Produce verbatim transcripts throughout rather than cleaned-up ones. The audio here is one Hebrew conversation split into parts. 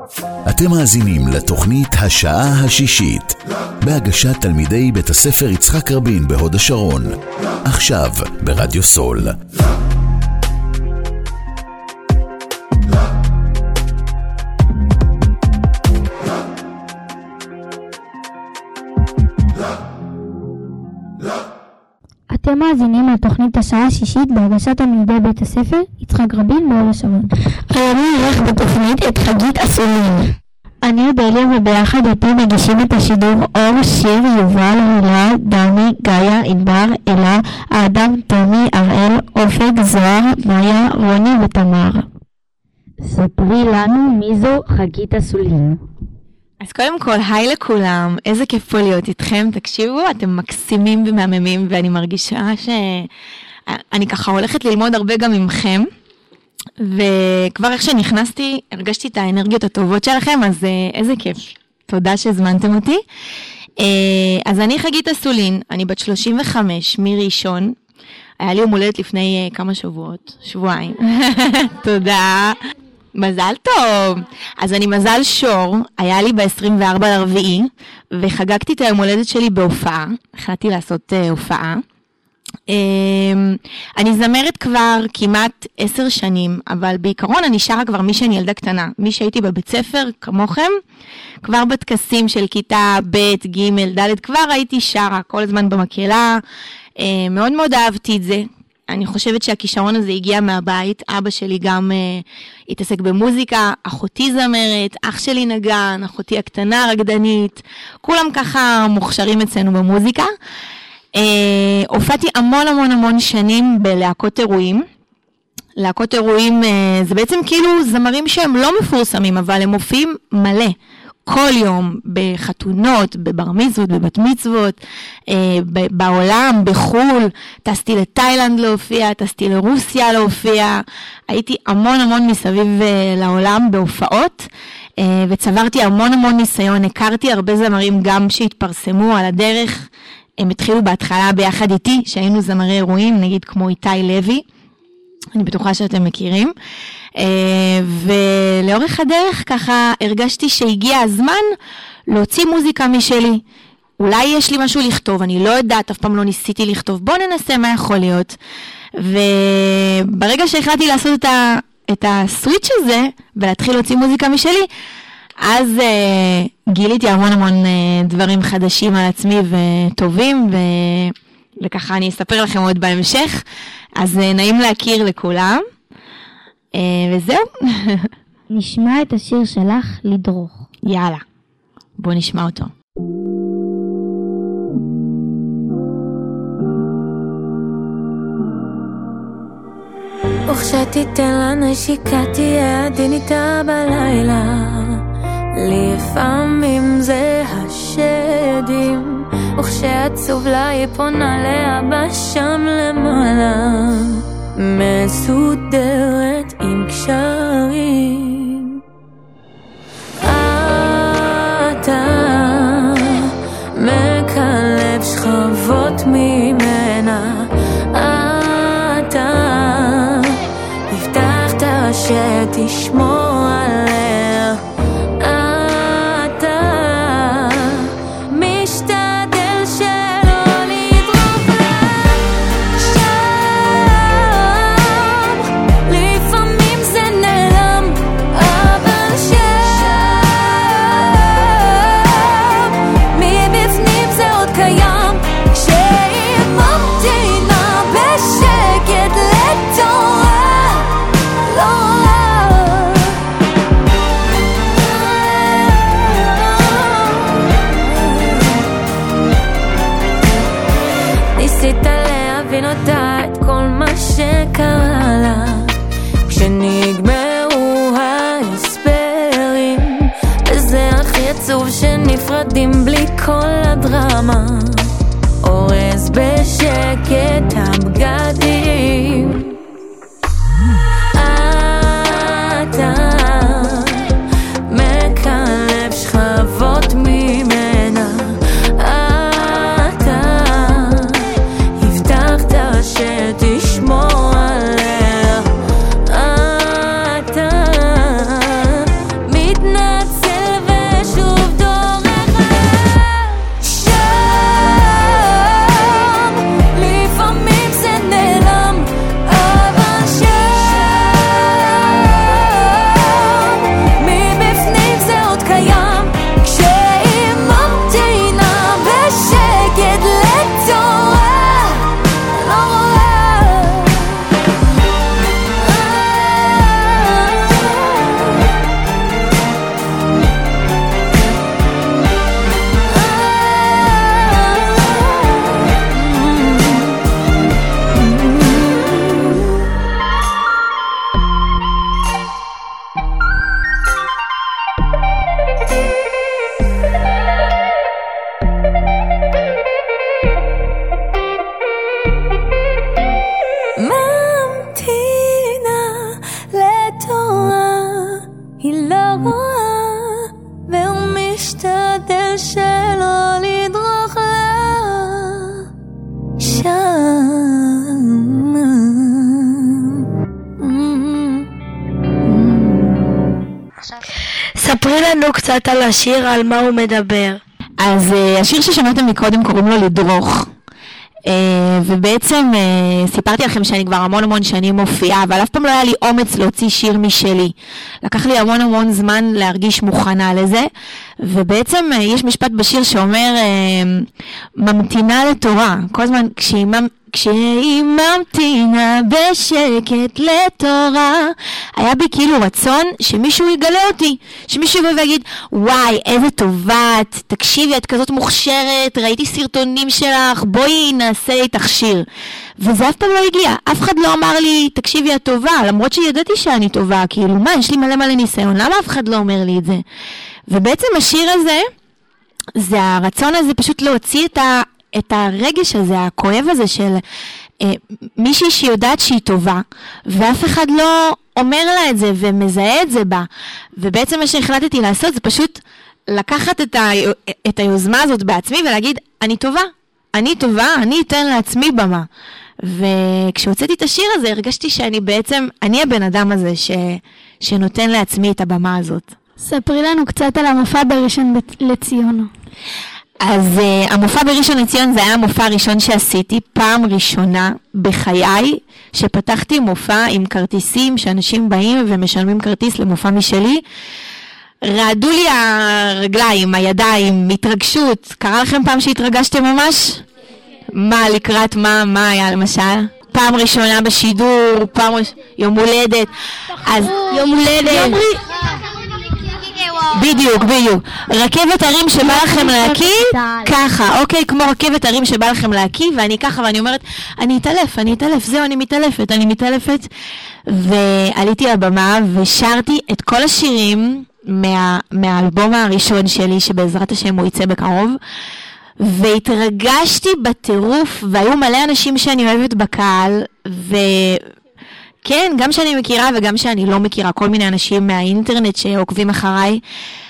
אתם מאזינים לתוכנית השעה השישית בהגשת תלמידי בית הספר יצחק רבין בהוד השרון, עכשיו ברדיו סול. אתם מאזינים לתוכנית השעה השישית בהגשת תלמידי בית הספר יצחק רבין בהוד השרון. היום נערך בתוכנית את חגית אסולין. אני אודליה, וביחד איתי מגישים את השידור אור, שיר, יובל, הילה, דני, גאיה, ענבר, אלה, האדם, תומי, אראל, אופק, זוהר, מאיה, רוני ותמר. ספרי לנו מי זו חגית אסולין. אז קודם כל, היי לכולם, איזה כיף פה להיות איתכם, תקשיבו, אתם מקסימים ומהממים, ואני מרגישה שאני ככה הולכת ללמוד הרבה גם ממכם, וכבר איך שנכנסתי, הרגשתי את האנרגיות הטובות שלכם, אז איזה כיף, תודה שהזמנתם אותי. אז אני חגית אסולין, אני בת שלושים וחמש, מראשון, היה לי יום הולדת לפני כמה שבועות, שבועיים, תודה. מזל טוב. אז אני מזל שור, היה לי ב-עשרים וארבעה לרביעי, וחגגתי את היום הולדת שלי בהופעה, החלטתי לעשות uh, הופעה. Um, אני זמרת כבר כמעט עשר שנים, אבל בעיקרון אני שרה כבר מי שאני ילדה קטנה, מי שהייתי בבית ספר כמוכם, כבר בטקסים של כיתה ב', ג', ד', כבר הייתי שרה כל הזמן במקהלה, uh, מאוד מאוד אהבתי את זה. אני חושבת שהכישרון הזה הגיע מהבית, אבא שלי גם uh, התעסק במוזיקה, אחותי זמרת, אח שלי נגן, אחותי הקטנה רקדנית, כולם ככה מוכשרים אצלנו במוזיקה. Uh, הופעתי המון המון המון שנים בלהקות אירועים. להקות אירועים uh, זה בעצם כאילו זמרים שהם לא מפורסמים, אבל הם מופיעים מלא. כל יום, בחתונות, בבר מצוות, בבת מצוות, אה, בעולם, בחול, טסתי לתאילנד להופיע, טסתי לרוסיה להופיע, הייתי המון המון מסביב אה, לעולם בהופעות, אה, וצברתי המון המון ניסיון, הכרתי הרבה זמרים גם שהתפרסמו על הדרך, הם התחילו בהתחלה ביחד איתי, שהיינו זמרי אירועים, נגיד כמו איתי לוי, אני בטוחה שאתם מכירים, ולאורך הדרך ככה הרגשתי שהגיע הזמן להוציא מוזיקה משלי. אולי יש לי משהו לכתוב, אני לא יודעת, אף פעם לא ניסיתי לכתוב, בוא ננסה מה יכול להיות. וברגע שהחלטתי לעשות את, ה, את הסוויץ' הזה, ולהתחיל להוציא מוזיקה משלי, אז uh, גיליתי המון המון uh, דברים חדשים על עצמי וטובים, ו... וככה אני אספר לכם עוד בהמשך. אז uh, נעים להכיר לכולם. Uh, וזהו. נשמע את השיר שלך לדרוך. יאללה, בוא נשמע אותו. וכשתיתן לה נשיקה תהיה עדין איתה בלילה, לפעמים זה השדים, וכשעצוב לה היא פונה לאבא שם למעלה, מסודרת עם קשרים. אתה מקלב שכבות ממנה, אתה הבטחת שתשמור עליה, אתה משתדל שלא לדרוך לה שם, לפעמים זה נעלם, אבל שם מבפנים זה עוד קיים, כשהיא ממתינה בשקט לתורה, לא רע. ספרי לנו קצת על השיר, על מה הוא מדבר. אז uh, השיר ששמעתם מקודם קוראים לו לדרוך. Uh, ובעצם uh, סיפרתי לכם שאני כבר המון המון שנים מופיעה, אבל אף פעם לא היה לי אומץ להוציא שיר משלי. לקח לי המון המון זמן להרגיש מוכנה לזה, ובעצם uh, יש משפט בשיר שאומר uh, ממתינה לתורה. כל הזמן כשהיא, כשהיא ממתינה בשקט לתורה, היה בי כאילו רצון שמישהו יגלה אותי, שמישהו יבוא ויגיד וואי איזה טובה את, תקשיבי את כזאת מוכשרת, ראיתי סרטונים שלך, בואי נעשה איתך שיר. וזה אף פעם לא הגיע, אף אחד לא אמר לי תקשיבי את טובה, למרות שידעתי שאני טובה, כאילו מה, יש לי מלא מלא ניסיון, למה אף אחד לא אומר לי את זה? ובעצם השיר הזה, זה הרצון הזה פשוט להוציא את ה... את הרגש הזה, הכואב הזה של אה, מישהי שיודעת שהיא טובה, ואף אחד לא אומר לה את זה ומזהה את זה בה. ובעצם מה שהחלטתי לעשות זה פשוט לקחת את, ה, את היוזמה הזאת בעצמי ולהגיד, אני טובה, אני טובה, אני אתן לעצמי במה. וכשהוצאתי את השיר הזה הרגשתי שאני בעצם, אני הבן אדם הזה ש, שנותן לעצמי את הבמה הזאת. ספרי לנו קצת על המופע בראשון לציון. אז uh, המופע בראשון לציון זה היה המופע הראשון שעשיתי, פעם ראשונה בחיי שפתחתי מופע עם כרטיסים, שאנשים באים ומשלמים כרטיס למופע משלי. רעדו לי הרגליים, הידיים, התרגשות. קרה לכם פעם שהתרגשתם ממש? מה, לקראת מה, מה היה למשל? פעם ראשונה בשידור, פעם ראש... יום הולדת. אז יום הולדת. בדיוק, בדיוק. רכבת הרים שבא לכם להקיא, ככה, אוקיי, כמו רכבת הרים שבא לכם להקיא, ואני ככה, ואני אומרת, אני אתעלף, אני אתעלף, זהו, אני מתעלפת, אני מתעלפת. ועליתי לבמה ושרתי את כל השירים מה, מהאלבום הראשון שלי, שבעזרת השם הוא יצא בקרוב, והתרגשתי בטירוף, והיו מלא אנשים שאני אוהבת בקהל, ו... כן, גם שאני מכירה וגם שאני לא מכירה, כל מיני אנשים מהאינטרנט שעוקבים אחריי,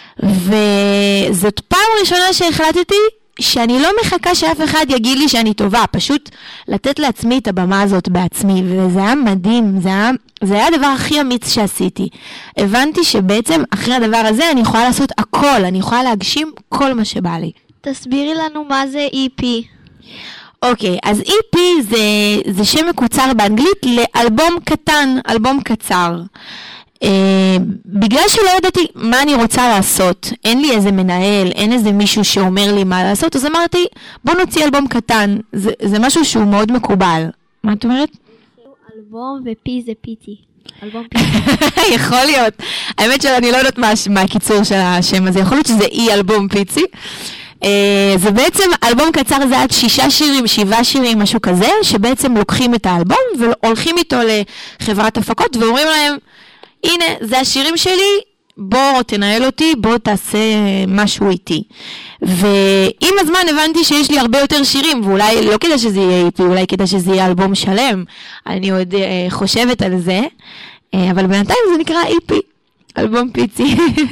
וזאת פעם ראשונה שהחלטתי שאני לא מחכה שאף אחד יגיד לי שאני טובה, פשוט לתת לעצמי את הבמה הזאת בעצמי, וזה היה מדהים, זה היה, זה היה הדבר הכי אמיץ שעשיתי. הבנתי שבעצם אחרי הדבר הזה אני יכולה לעשות הכל, אני יכולה להגשים כל מה שבא לי. תסבירי לנו מה זה אי פי. אוקיי, אז אי פי זה, זה שם מקוצר באנגלית לאלבום קטן, אלבום קצר. אה, בגלל שלא ידעתי מה אני רוצה לעשות, אין לי איזה מנהל, אין איזה מישהו שאומר לי מה לעשות, אז אמרתי, בוא נוציא אלבום קטן, זה, זה משהו שהוא מאוד מקובל. מה את אומרת? אלבום ופי זה פיטי. אלבום פיצי. יכול להיות. האמת שאני לא יודעת מה, מה הקיצור של השם הזה, יכול להיות שזה אי אלבום פיצי. Uh, זה בעצם אלבום קצר, זה עד שישה שירים, שבעה שירים, משהו כזה, שבעצם לוקחים את האלבום והולכים איתו לחברת הפקות ואומרים להם, הנה, זה השירים שלי, בוא תנהל אותי, בוא תעשה משהו איתי. ועם הזמן הבנתי שיש לי הרבה יותר שירים, ואולי לא כדי שזה יהיה איתי, אולי כדי שזה יהיה אלבום שלם, אני עוד uh, חושבת על זה, uh, אבל בינתיים זה נקרא אי פי, אלבום פיצי.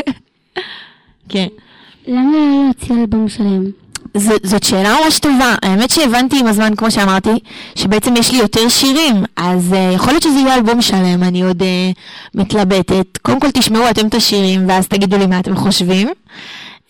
כן. למה לא להוציא אלבום שלם? ז, זאת שאלה ממש טובה. האמת שהבנתי עם הזמן, כמו שאמרתי, שבעצם יש לי יותר שירים, אז uh, יכול להיות שזה יהיה אלבום שלם, אני עוד uh, מתלבטת. קודם כל תשמעו אתם את השירים, ואז תגידו לי מה אתם חושבים. Uh,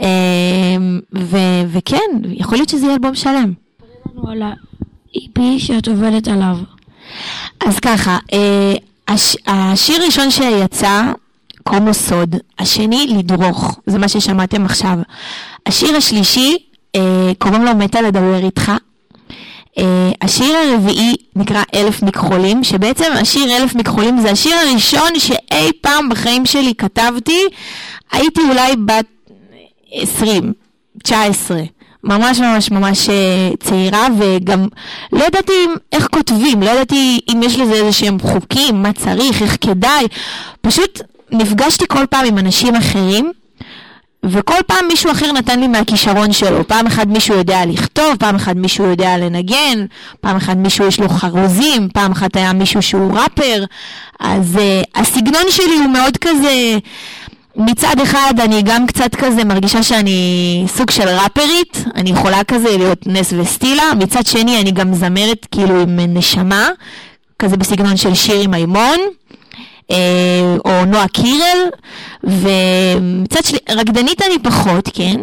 ו- וכן, יכול להיות שזה יהיה אלבום שלם. תראי לנו על ה-אי פי שאת עובדת עליו. אז ככה, uh, הש- השיר הראשון שיצא, קוראים לו סוד, השני לדרוך, זה מה ששמעתם עכשיו. השיר השלישי, אה, קוראים לו מתה לדבר איתך. אה, השיר הרביעי נקרא אלף מכחולים, שבעצם השיר אלף מכחולים זה השיר הראשון שאי פעם בחיים שלי כתבתי, הייתי אולי בת עשרים, תשע עשרה. ממש ממש ממש צעירה, וגם לא ידעתי איך כותבים, לא ידעתי אם יש לזה איזה שהם חוקים, מה צריך, איך כדאי. פשוט נפגשתי כל פעם עם אנשים אחרים, וכל פעם מישהו אחר נתן לי מהכישרון שלו. פעם אחד מישהו יודע לכתוב, פעם אחד מישהו יודע לנגן, פעם אחד מישהו יש לו חרוזים, פעם אחת היה מישהו שהוא ראפר. אז uh, הסגנון שלי הוא מאוד כזה, מצד אחד אני גם קצת כזה מרגישה שאני סוג של ראפרית, אני יכולה כזה להיות נס וסטילה, מצד שני אני גם זמרת כאילו עם נשמה, כזה בסגנון של שירי מימון, או נועה קירל, ומצד שלי, רקדנית אני פחות, כן?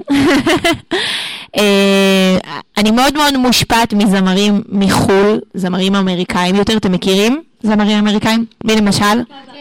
אני מאוד מאוד מושפעת מזמרים מחול, זמרים אמריקאים יותר, אתם מכירים? זמרים אמריקאים? מי למשל?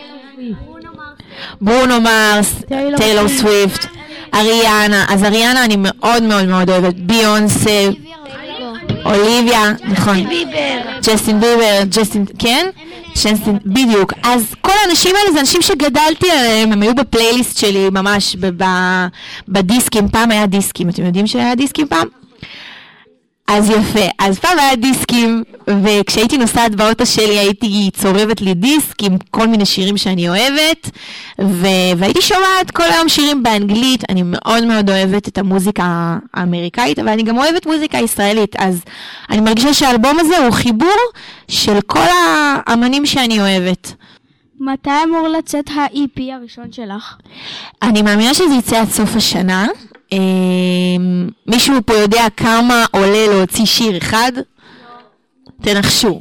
ברונו מרס, טיילור סוויפט, אריאנה. אז אריאנה אני מאוד מאוד מאוד אוהבת, ביונסה, אוליביה, נכון, ג'סטין ביבר, ג'סטין, כן? ג'סטין, בדיוק. אז כל האנשים האלה זה אנשים שגדלתי עליהם, הם היו בפלייליסט שלי ממש בדיסקים, פעם היה דיסקים, אתם יודעים שהיה דיסקים פעם? אז יפה, אז פעם היה דיסקים, וכשהייתי נוסעת באוטו שלי הייתי צורבת לי דיסק עם כל מיני שירים שאני אוהבת, ו- והייתי שומעת כל היום שירים באנגלית. אני מאוד מאוד אוהבת את המוזיקה האמריקאית, אבל אני גם אוהבת מוזיקה ישראלית, אז אני מרגישה שהאלבום הזה הוא חיבור של כל האמנים שאני אוהבת. מתי אמור לצאת ה-E P הראשון שלך? אני מאמינה שזה יצא עד סוף השנה. מישהו פה יודע כמה עולה להוציא שיר אחד? תנחשו.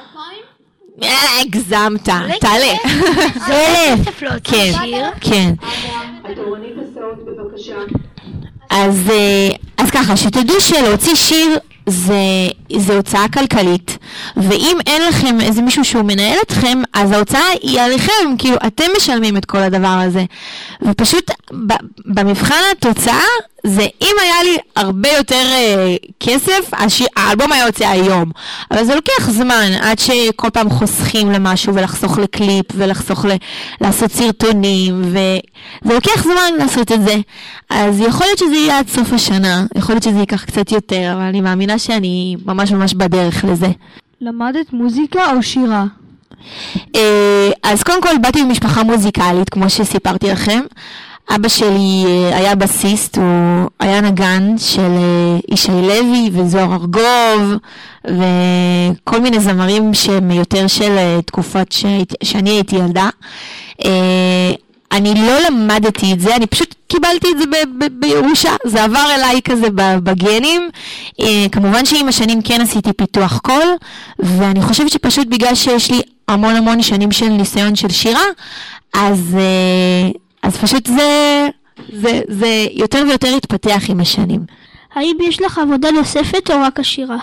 הגזמת, תעלה. זה אלף. כן, כן. אז אז ככה, שתדעו שלהוציא שיר זה, זה הוצאה כלכלית, ואם אין לכם איזה מישהו שהוא מנהל אתכם, אז ההוצאה היא עליכם, כאילו אתם משלמים את כל הדבר הזה, ופשוט ב, במבחן התוצאה, זה אם היה לי הרבה יותר uh, כסף, השיר, האלבום היה יוצא היום, אבל זה לוקח זמן, עד שכל פעם חוסכים למשהו, ולחסוך לקליפ, ולחסוך ל, לעשות סרטונים, וזה לוקח זמן לעשות את זה, אז יכול להיות שזה יהיה עד סוף השנה, יכול להיות שזה ייקח קצת יותר, אבל אני מאמינה שאני ממש ממש בדרך לזה. למדת מוזיקה או שירה? אז קודם כל באתי במשפחה מוזיקלית, כמו שסיפרתי לכם. אבא שלי היה בסיסט, הוא היה נגן של ישי לוי וזוהר ארגוב, וכל מיני זמרים שהם יותר של תקופות שאני הייתי ילדה. אני לא למדתי את זה, אני פשוט קיבלתי את זה בירושה, זה עבר אליי כזה בגנים. כמובן שעם השנים כן עשיתי פיתוח קול, ואני חושבת שפשוט בגלל שיש לי המון המון שנים של ניסיון של שירה, אז, אז פשוט זה, זה, זה יותר ויותר התפתח עם השנים. האם יש לך עבודה נוספת או רק השירה?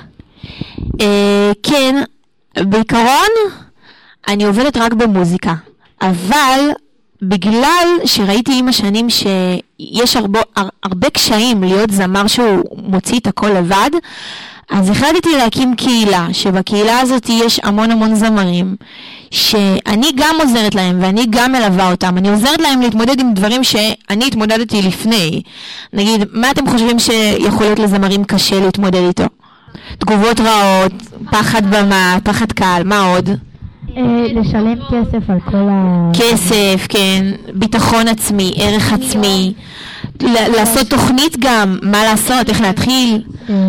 כן, בעיקרון אני עובדת רק במוזיקה, אבל בגלל שראיתי עם השנים שיש הרבה, הרבה קשיים להיות זמר שהוא מוציא את הכל לבד, אז החלטתי להקים קהילה, שבקהילה הזאת יש המון המון זמרים, שאני גם עוזרת להם ואני גם מלווה אותם. אני עוזרת להם להתמודד עם דברים שאני התמודדתי לפני. נגיד, מה אתם חושבים שיכול להיות לזמרים קשה להתמודד איתו? תגובות רעות, פחד במה, פחד קהל, מה עוד? לשלם כסף על כל ה... כסף, כן, ביטחון עצמי, ערך עצמי, לעשות תוכנית גם, מה לעשות, איך להתחיל.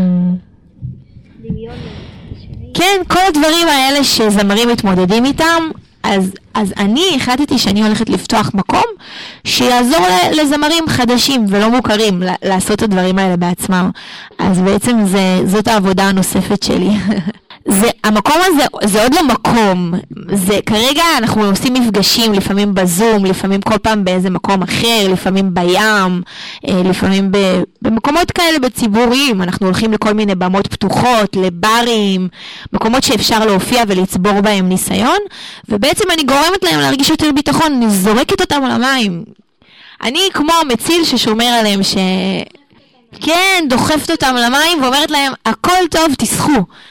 כן, כל הדברים האלה שזמרים מתמודדים איתם, אז, אז אני החלטתי שאני הולכת לפתוח מקום שיעזור לזמרים חדשים ולא מוכרים לעשות את הדברים האלה בעצמם. אז בעצם זה, זאת העבודה הנוספת שלי. זה, המקום הזה, זה עוד לא מקום, זה כרגע אנחנו עושים מפגשים, לפעמים בזום, לפעמים כל פעם באיזה מקום אחר, לפעמים בים, לפעמים במקומות כאלה בציבוריים, אנחנו הולכים לכל מיני במות פתוחות, לברים, מקומות שאפשר להופיע ולצבור בהם ניסיון, ובעצם אני גורמת להם להרגיש יותר ביטחון, אני זורקת אותם על המים. אני כמו מציל ששומר עליהם, ש... כן, דוחפת אותם למים ואומרת להם, הכל טוב, תשחו.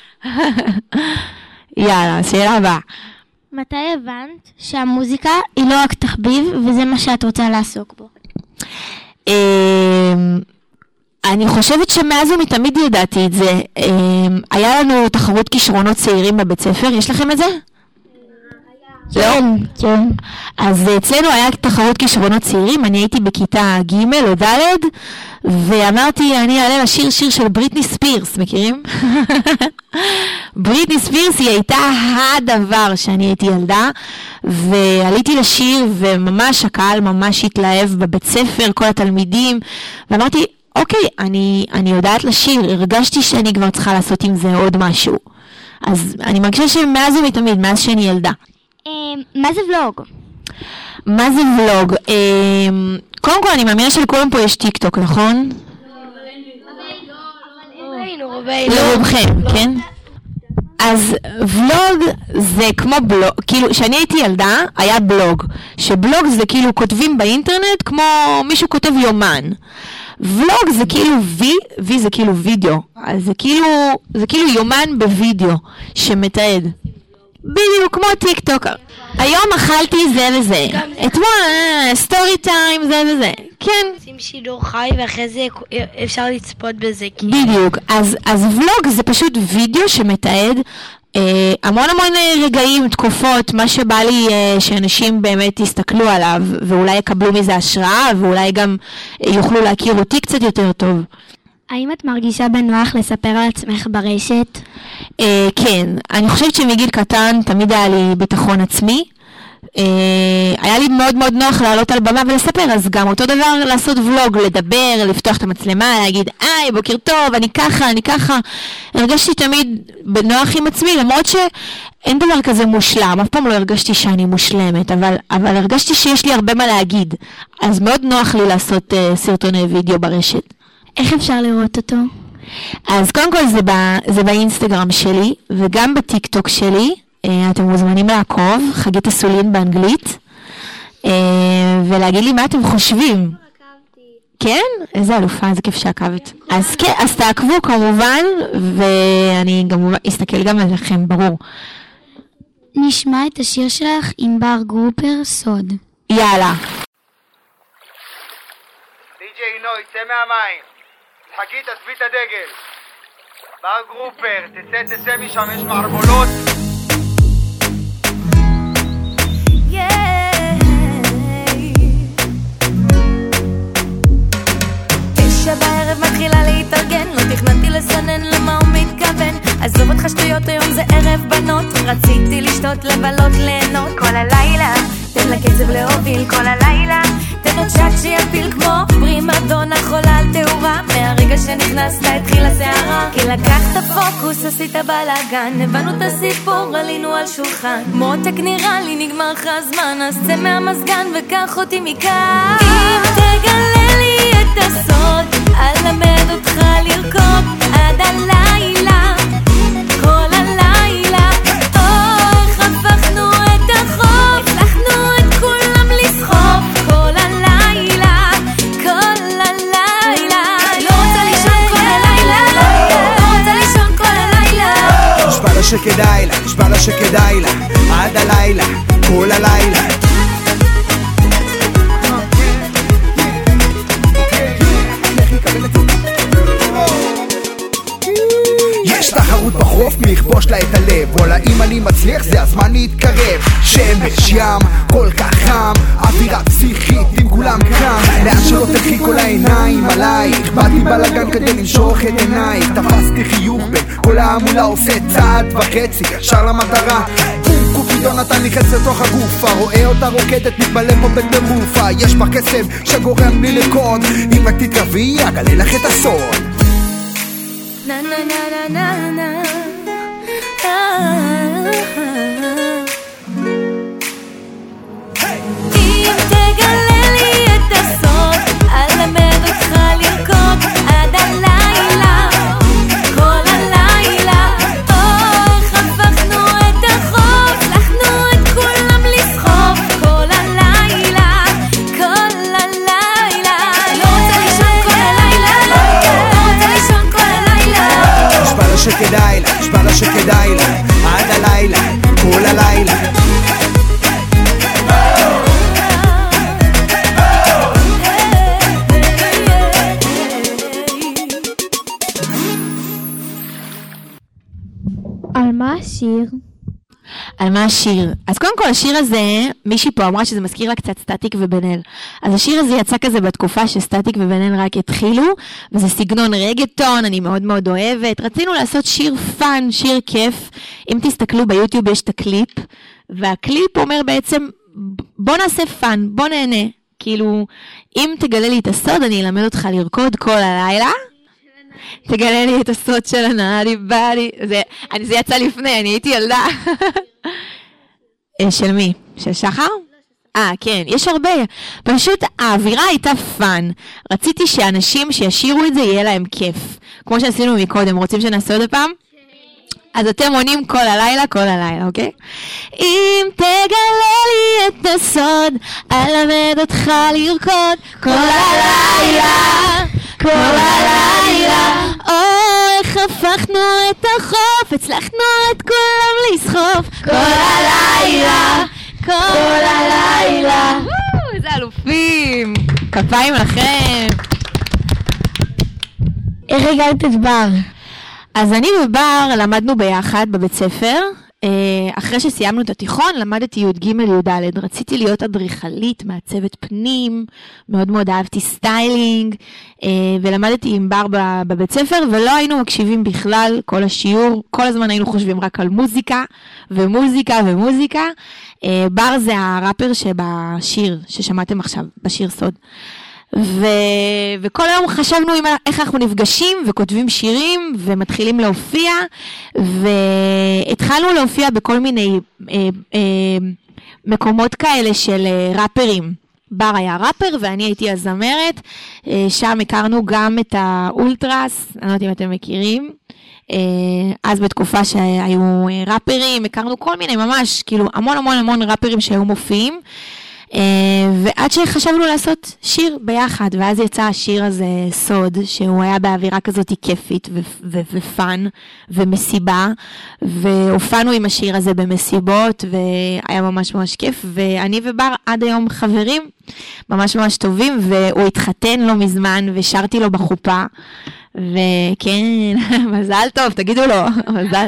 יאללה, שאלה הבאה. מתי הבנת שהמוזיקה היא לא רק תחביב וזה מה שאת רוצה לעסוק בו? אני חושבת שמאז ומתמיד ידעתי את זה. היה לנו תחרות כישרונות צעירים בבית ספר, יש לכם את זה? כן, כן. אז אצלנו היה תחרות כישרונות צעירים, אני הייתי בכיתה ג' או ד' ואמרתי אני אעלה לשיר שיר של בריטני ספירס, מכירים? בריטני ספירס היא הייתה הדבר שאני הייתי ילדה, ועליתי לשיר וממש הקהל ממש התלהב בבית ספר, כל התלמידים, ואמרתי אוקיי, אני, אני יודעת לשיר, הרגשתי שאני כבר צריכה לעשות עם זה עוד משהו. אז אני מרגישה שמאז ומתמיד, מאז שאני ילדה. מה זה ולוג? מה זה ולוג? קודם כל אני מאמינה שלכולם פה יש טיק טוק, נכון? לרובכם, כן? אז ולוג זה כמו בלוג, כאילו כשאני הייתי ילדה היה בלוג, שבלוג זה כאילו כותבים באינטרנט כמו מישהו כותב יומן. ולוג זה כאילו וי, וי זה כאילו וידאו, אז זה כאילו, זה כאילו יומן בווידאו שמתעד. בדיוק כמו טיק טוק. היום אכלתי זה וזה, אתמול סטורי טיים זה וזה, כן. עושים שידור חי ואחרי זה אפשר לצפות בזה. בדיוק, אז, אז ולוג זה פשוט וידאו שמתעד אה, המון המון רגעים, תקופות, מה שבא לי אה, שאנשים באמת יסתכלו עליו ואולי יקבלו מזה השראה ואולי גם אה, יוכלו להכיר אותי קצת יותר טוב. האם את מרגישה בנוח לספר על עצמך ברשת? אה, כן, אני חושבת שמגיל קטן תמיד היה לי ביטחון עצמי. אה, היה לי מאוד מאוד נוח לעלות על במה ולספר, אז גם אותו דבר לעשות ולוג, לדבר, לפתוח את המצלמה, להגיד, איי, בוקר טוב, אני ככה, אני ככה. הרגשתי תמיד בנוח עם עצמי, למרות שאין דבר כזה מושלם, אף פעם לא הרגשתי שאני מושלמת, אבל, אבל הרגשתי שיש לי הרבה מה להגיד. אז מאוד נוח לי לעשות אה, סרטוני וידאו ברשת. איך אפשר לראות אותו? אז קודם כל זה, ב, זה באינסטגרם שלי, וגם בטיק טוק שלי. אתם מוזמנים לעקוב, חגית אסולין באנגלית, ולהגיד לי מה אתם חושבים. כן? איזה אלופה, איזה כיף שעקבת. אז כן, אז תעקבו כמובן, ואני גם אסתכל גם עליכם, ברור. נשמע את השיר שלך עם בר גרופר, סוד. יאללה. די-ג'יי נוי, צא מהמים. חגית, תסביא את הדגל. בר גרופר, תצא, תצא משם, יש מערבולות. שבערב מתחילה להתארגן, לא תכננתי לסנן למה הוא מתכוון. עזוב אותך שטויות, היום זה ערב בנות, רציתי לשתות, לבלות, ליהנות כל הלילה, תן לקצב להוביל כל הלילה, תן עוד שט שיפיל כמו פרימדונה חולה על תאורה. מהרגע שנכנסת התחיל הסערה, כי לקחת פוקוס, עשית בלאגן, הבנו את הסיפור, עלינו על שולחן. מותק נראה לי נגמר לך הזמן, אז צא מהמזגן וקח אותי מכאן. אם תגלה לי את הסוד, אלמד אותך לרקוד עד הלילה, כל הלילה. או איך הפכנו את החוף, הצלחנו את כולם לסחוף כל הלילה, כל הלילה. לא רוצה לישון כל הלילה, לא רוצה לישון כל הלילה. נשבע לה שכדאי לה, נשבע לה שכדאי לה, עד הלילה, כל הלילה. יש תחרות בחוף, מי יכבוש לה את הלב. וואלה, אם אני מצליח זה הזמן להתקרב. שמש ים, כל כך חם, אווירה פסיכית עם כולם כאן. לאן שלא תלכי כל העיניים עלייך, באתי בלגן כדי למשוך את עינייך. תפסתי חיוך בין כל העמולה, עושה צעד וחצי שר למטרה. בום קופידון נתן לי חץ לתוך הגופה, רואה אותה רוקדת מתבלם פה בטירופה. יש בה קסם שגורם לי לקוד, אם רק תתקרבי אגלה לך את הסוד. Na na na na na na. אם תגלה לי את הסוד, אלמד אותך לרקוד עד הלילה, כל הלילה. או איך הפכנו את החוף, הצלחנו את כולם לסחוף כל הלילה, כל הלילה. לא רוצה לישון כל הלילה, לא רוצה לישון כל הלילה. נשבע לה שכדאי לה, נשבע לה שכדאי לה, עד הלילה, כל הלילה. על מה השיר? על מה השיר? אז קודם כל השיר הזה, מישהי פה אמרה שזה מזכיר לה קצת סטטיק ובן אל. אז השיר הזה יצא כזה בתקופה שסטטיק ובן אל רק התחילו, וזה סגנון רגטון, אני מאוד מאוד אוהבת. רצינו לעשות שיר פן, שיר כיף. אם תסתכלו ביוטיוב יש את הקליפ, והקליפ אומר בעצם, בוא נעשה פן, בוא נהנה. כאילו, אם תגלה לי את הסוד, אני אלמד אותך לרקוד כל הלילה. תגלה לי את הסוד של הנעדי בדי. זה, אני, זה יצא לפני, אני הייתי ילדה. של מי? של שחר? אה, כן, יש הרבה. פשוט האווירה הייתה פאן. רציתי שאנשים שישירו את זה יהיה להם כיף. כמו שעשינו מקודם, רוצים שנעשה עוד פעם? אז אתם עונים כל הלילה, כל הלילה, אוקיי? אם תגלה לי את הסוד, אלמד אותך לרקוד כל הלילה, כל הלילה. או, איך הפכנו את החוף, הצלחנו את כולם לסחוף כל הלילה, כל הלילה. איזה אלופים, כפיים לכם. איך הגעת את בר? אז אני ובר למדנו ביחד בבית ספר, אחרי שסיימנו את התיכון למדתי י' ג' י' ד', רציתי להיות אדריכלית, מעצבת פנים, מאוד מאוד אהבתי סטיילינג, ולמדתי עם בר בבית ספר, ולא היינו מקשיבים בכלל כל השיעור, כל הזמן היינו חושבים רק על מוזיקה, ומוזיקה ומוזיקה. בר זה הראפר שבשיר, ששמעתם עכשיו, בשיר סוד. ו... וכל היום חשבנו עם... איך אנחנו נפגשים וכותבים שירים ומתחילים להופיע, והתחלנו להופיע בכל מיני אה, אה, מקומות כאלה של אה, ראפרים. בר היה ראפר ואני הייתי הזמרת, אה, שם הכרנו גם את האולטרס, אני לא יודעת אם אתם מכירים, אה, אז בתקופה שהיו אה, ראפרים, הכרנו כל מיני ממש, כאילו המון המון המון ראפרים שהיו מופיעים, Uh, ועד שחשבנו לעשות שיר ביחד, ואז יצא השיר הזה סוד, שהוא היה באווירה כזאת כיפית ו- ו- ופן ומסיבה, והופענו עם השיר הזה במסיבות, והיה ממש ממש כיף, ואני ובר עד היום חברים ממש ממש טובים, והוא התחתן לא מזמן, ושרתי לו בחופה, וכן, מזל טוב, תגידו לו, מזל.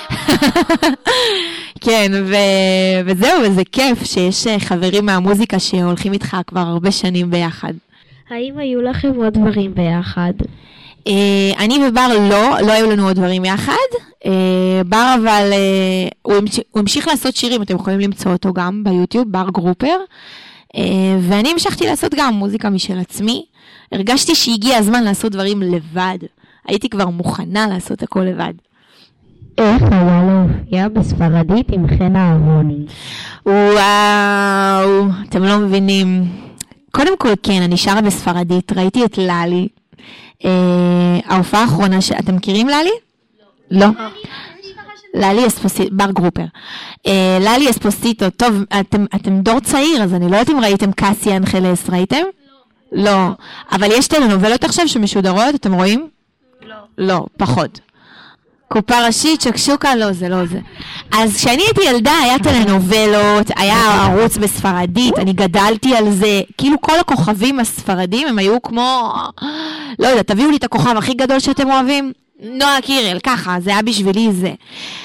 כן, ו- וזהו, וזה כיף שיש חברים מהמוזיקה שהולכים איתך כבר הרבה שנים ביחד. האם היו לכם עוד דברים ביחד? אני ובר לא, לא היו לנו עוד דברים יחד. בר אבל, הוא המשיך לעשות שירים, אתם יכולים למצוא אותו גם ביוטיוב, בר גרופר. ואני המשכתי לעשות גם מוזיקה משל עצמי. הרגשתי שהגיע הזמן לעשות דברים לבד. הייתי כבר מוכנה לעשות הכל לבד. איך היה להופיע בספרדית עם חן אהרוני? וואו, אתם לא מבינים. קודם כל כן, אני שרה בספרדית, ראיתי את ללי. אה, ההופעה האחרונה, ש... אתם מכירים ללי? לא. לא. ללי אספוסיטו, בר גרופר. אה, ללי אספוסיטו, טוב, אתם, אתם דור צעיר, אז אני לא יודעת אם ראיתם קאסי אנחלס, ראיתם? לא. לא. אבל יש טלנובלות עכשיו שמשודרות, אתם רואים? לא. לא, פחות. קופה ראשית, שקשוקה, לא זה, לא זה. אז כשאני הייתי ילדה, היה טלנובלות, היה ערוץ בספרדית, אני גדלתי על זה, כאילו כל הכוכבים הספרדים הם היו כמו, לא יודע, תביאו לי את הכוכב הכי גדול שאתם אוהבים, נועה קירל, ככה, זה היה בשבילי זה.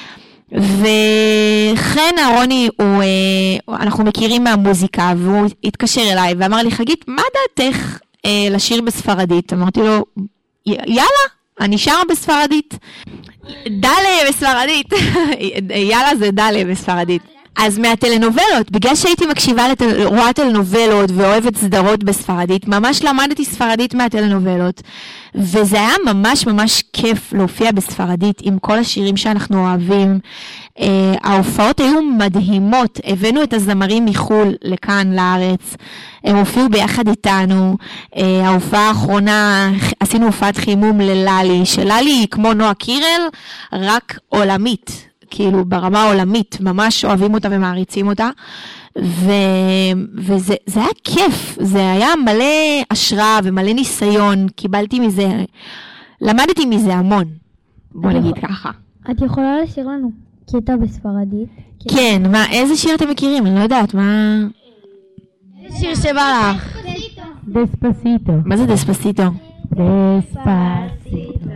וחן אהרוני, הוא, אנחנו מכירים מהמוזיקה, והוא התקשר אליי ואמר לי, חגית, מה דעתך לשיר בספרדית? אמרתי לו, יאללה, אני שרה בספרדית. דלה בספרדית, יאללה זה דלה בספרדית. אז מהטלנובלות, בגלל שהייתי מקשיבה לרואה טלנובלות ואוהבת סדרות בספרדית, ממש למדתי ספרדית מהטלנובלות, וזה היה ממש ממש כיף להופיע בספרדית עם כל השירים שאנחנו אוהבים. ההופעות היו מדהימות, הבאנו את הזמרים מחול לכאן לארץ, הם הופיעו ביחד איתנו. ההופעה האחרונה, עשינו הופעת חימום לללי, שללי היא כמו נועה קירל, רק עולמית. כאילו ברמה העולמית, ממש אוהבים אותה ומעריצים אותה, ו... וזה זה היה כיף, זה היה מלא השראה ומלא ניסיון, קיבלתי מזה, למדתי מזה המון, בוא נגיד יכול... ככה. את יכולה לשיר לנו קטע בספרדית? כן, מה, איזה שיר אתם מכירים? אני לא יודעת, מה... איזה שיר שבא לך? דספסיטו. מה זה דספסיטו? דספסיטו.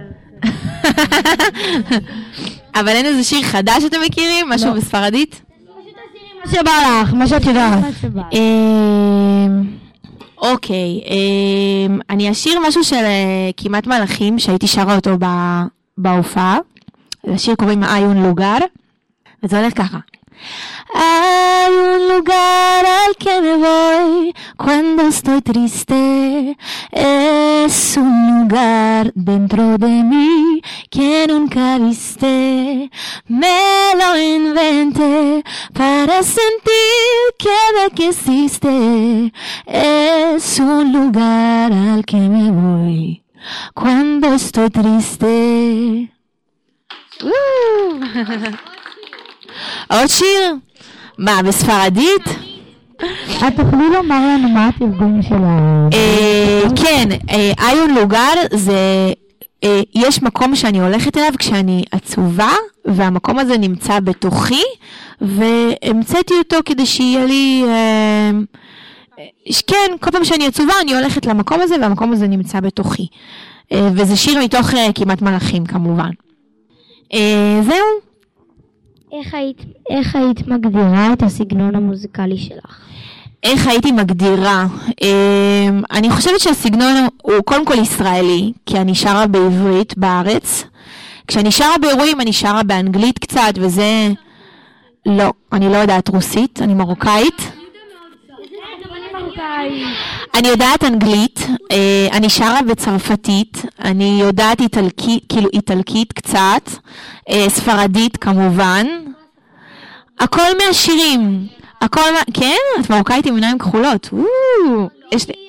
אבל אין איזה שיר חדש שאתם מכירים? משהו בספרדית? מה שבא לך, מה שאת יודעת. אוקיי, אני אשיר משהו של כמעט מלאכים, שהייתי שרה אותו בהופעה. לשיר קוראים איון לוגר, וזה הולך ככה. Hay un lugar al que me voy cuando estoy triste. Es un lugar dentro de mí que nunca viste. Me lo inventé para sentir que de que existe. Es un lugar al que me voy cuando estoy triste. עוד שיר? מה, בספרדית? את תוכלי לומר לנו מה התרגום של ה... כן, איון לוגר זה... יש מקום שאני הולכת אליו כשאני עצובה, והמקום הזה נמצא בתוכי, והמצאתי אותו כדי שיהיה לי... כן, כל פעם שאני עצובה אני הולכת למקום הזה, והמקום הזה נמצא בתוכי. וזה שיר מתוך כמעט מלאכים כמובן. זהו. איך היית, איך היית מגדירה את הסגנון המוזיקלי שלך? איך הייתי מגדירה? אני חושבת שהסגנון הוא קודם כל ישראלי, כי אני שרה בעברית בארץ. כשאני שרה באירועים אני שרה באנגלית קצת, וזה... לא, אני לא יודעת רוסית, אני מרוקאית. אני יודעת אנגלית, אני שרה בצרפתית, אני יודעת איטלקית, כאילו איטלקית קצת, ספרדית כמובן, הכל מהשירים, הכל מה... כן? את מרוקאית עם עיניים כחולות, וואו, יש לי...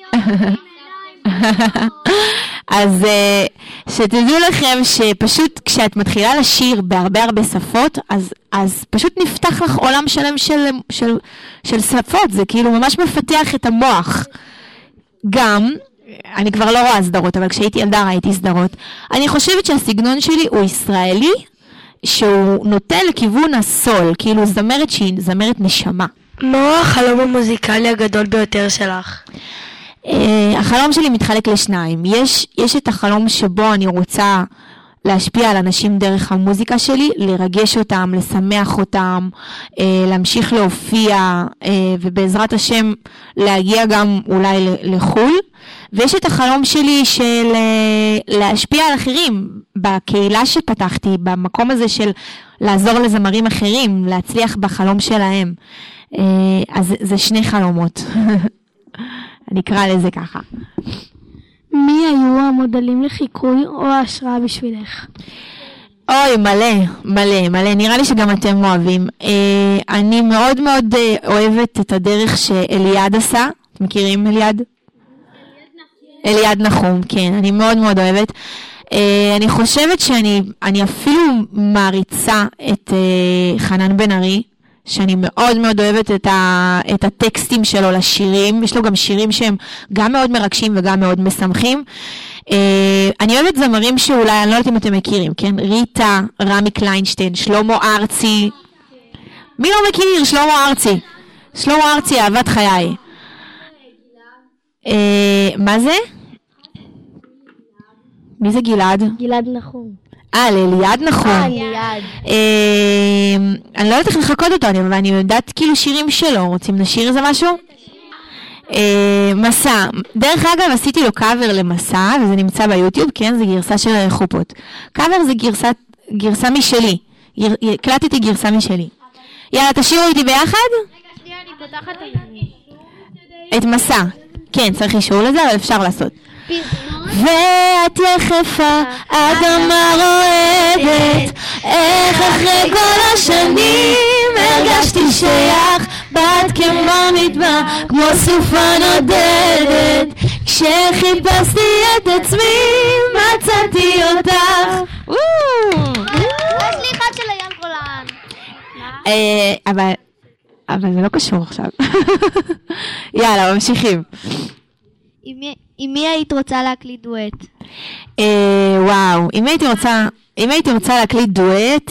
אז שתדעו לכם שפשוט כשאת מתחילה לשיר בהרבה הרבה שפות, אז, אז פשוט נפתח לך עולם שלם של, של, של שפות, זה כאילו ממש מפתח את המוח. גם, אני כבר לא רואה סדרות, אבל כשהייתי ילדה ראיתי סדרות. אני חושבת שהסגנון שלי הוא ישראלי, שהוא נוטה לכיוון הסול, כאילו זמרת שהיא זמרת נשמה. מה החלום המוזיקלי הגדול ביותר שלך? Uh, החלום שלי מתחלק לשניים. יש, יש את החלום שבו אני רוצה להשפיע על אנשים דרך המוזיקה שלי, לרגש אותם, לשמח אותם, uh, להמשיך להופיע, uh, ובעזרת השם להגיע גם אולי לחול. ויש את החלום שלי של uh, להשפיע על אחרים בקהילה שפתחתי, במקום הזה של לעזור לזמרים אחרים, להצליח בחלום שלהם. Uh, אז זה שני חלומות. אני אקרא לזה ככה. מי היו המודלים לחיקוי או ההשראה בשבילך? אוי, מלא, מלא, מלא. נראה לי שגם אתם אוהבים. אה, אני מאוד מאוד אה, אוהבת את הדרך שאליעד עשה. אתם מכירים אליעד? אליעד נחום, כן. אני מאוד מאוד אוהבת. אה, אני חושבת שאני אני אפילו מעריצה את אה, חנן בן ארי. שאני מאוד מאוד אוהבת את, ה, את הטקסטים שלו לשירים, יש לו גם שירים שהם גם מאוד מרגשים וגם מאוד משמחים. Uh, אני אוהבת זמרים שאולי, אני לא יודעת אם אתם מכירים, כן? ריטה, רמי קליינשטיין, שלמה ארצי. מי לא מכיר? שלמה ארצי. שלמה ארצי, אהבת חיי. Uh, מה זה? מי זה גלעד? גלעד נחום. אה, לאליעד נכון. אה, אליעד. אני לא יודעת איך לחכות אותו, אבל אני יודעת כאילו שירים שלו. רוצים נשיר איזה משהו? מסע. דרך אגב, עשיתי לו קאבר למסע, וזה נמצא ביוטיוב, כן? זה גרסה של חופות. קאבר זה גרסה משלי. הקלטתי גרסה משלי. יאללה, תשירו איתי ביחד? רגע, שנייה, אני פותחת את מסע. כן, צריך אישור לזה, אבל אפשר לעשות. ואת יחפה, אדמה רועדת, איך אחרי כל השנים הרגשתי שייך, בת כמו מדבר, כמו סופה נודדת, כשחיפשתי את עצמי מצאתי אותך. יש לי אחד של אייל גולן. אבל אבל זה לא קשור עכשיו. יאללה, ממשיכים. עם מי היית רוצה להקליט דואט? וואו, אם הייתי רוצה, אם הייתי רוצה להקליט דואט,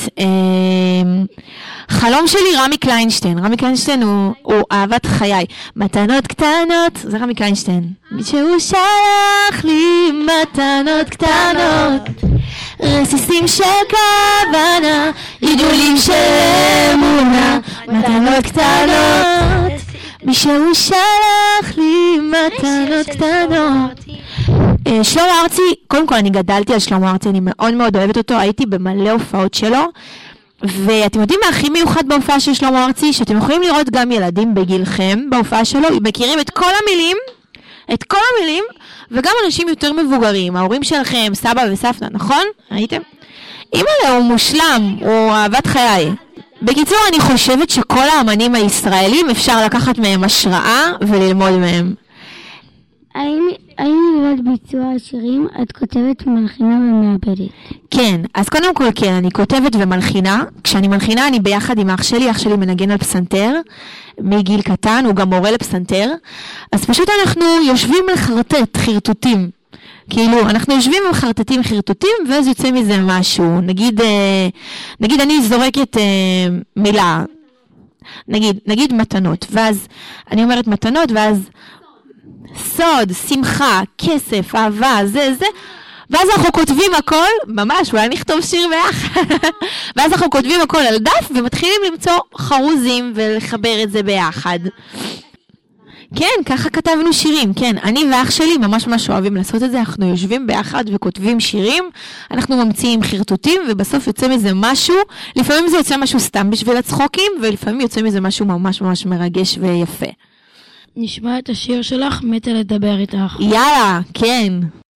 חלום שלי רמי קליינשטיין. רמי קליינשטיין הוא, הוא אהבת חיי. מתנות קטנות, זה רמי קליינשטיין. שהוא שלח לי מתנות קטנות, רסיסים של כוונה, עידולים של אמונה, מתנות קטנות. מי שהוא שלח לי מתנות קטנות. שלמה ארצי, קודם כל אני גדלתי על שלמה ארצי, אני מאוד מאוד אוהבת אותו, הייתי במלא הופעות שלו, ואתם יודעים מה הכי מיוחד בהופעה של שלמה ארצי? שאתם יכולים לראות גם ילדים בגילכם בהופעה שלו, מכירים את כל המילים, את כל המילים, וגם אנשים יותר מבוגרים, ההורים שלכם, סבא וסבתא, נכון? ראיתם? אימא'לה הוא מושלם, הוא אהבת חיי. בקיצור, אני חושבת שכל האמנים הישראלים אפשר לקחת מהם השראה וללמוד מהם. האם מלבד ביצוע השירים את כותבת, מלחינה ומעבדת? כן, אז קודם כל כן, אני כותבת ומלחינה. כשאני מלחינה אני ביחד עם אח שלי, אח שלי מנגן על פסנתר, מגיל קטן, הוא גם מורה לפסנתר. אז פשוט אנחנו יושבים לחרטט, חרטוטים. כאילו, אנחנו יושבים ומחרטטים חרטוטים, ואז יוצא מזה משהו. נגיד, נגיד אני זורקת מילה, נגיד, נגיד מתנות, ואז אני אומרת מתנות, ואז סוד, שמחה, כסף, אהבה, זה, זה, ואז אנחנו כותבים הכל, ממש, אולי נכתוב שיר ביחד, ואז אנחנו כותבים הכל על דף, ומתחילים למצוא חרוזים ולחבר את זה ביחד. כן, ככה כתבנו שירים, כן, אני ואח שלי ממש ממש אוהבים לעשות את זה, אנחנו יושבים ביחד וכותבים שירים, אנחנו ממציאים חרטוטים, ובסוף יוצא מזה משהו, לפעמים זה יוצא משהו סתם בשביל הצחוקים, ולפעמים יוצא מזה משהו ממש ממש מרגש ויפה. נשמע את השיר שלך, מתה לדבר איתך. יאללה, כן.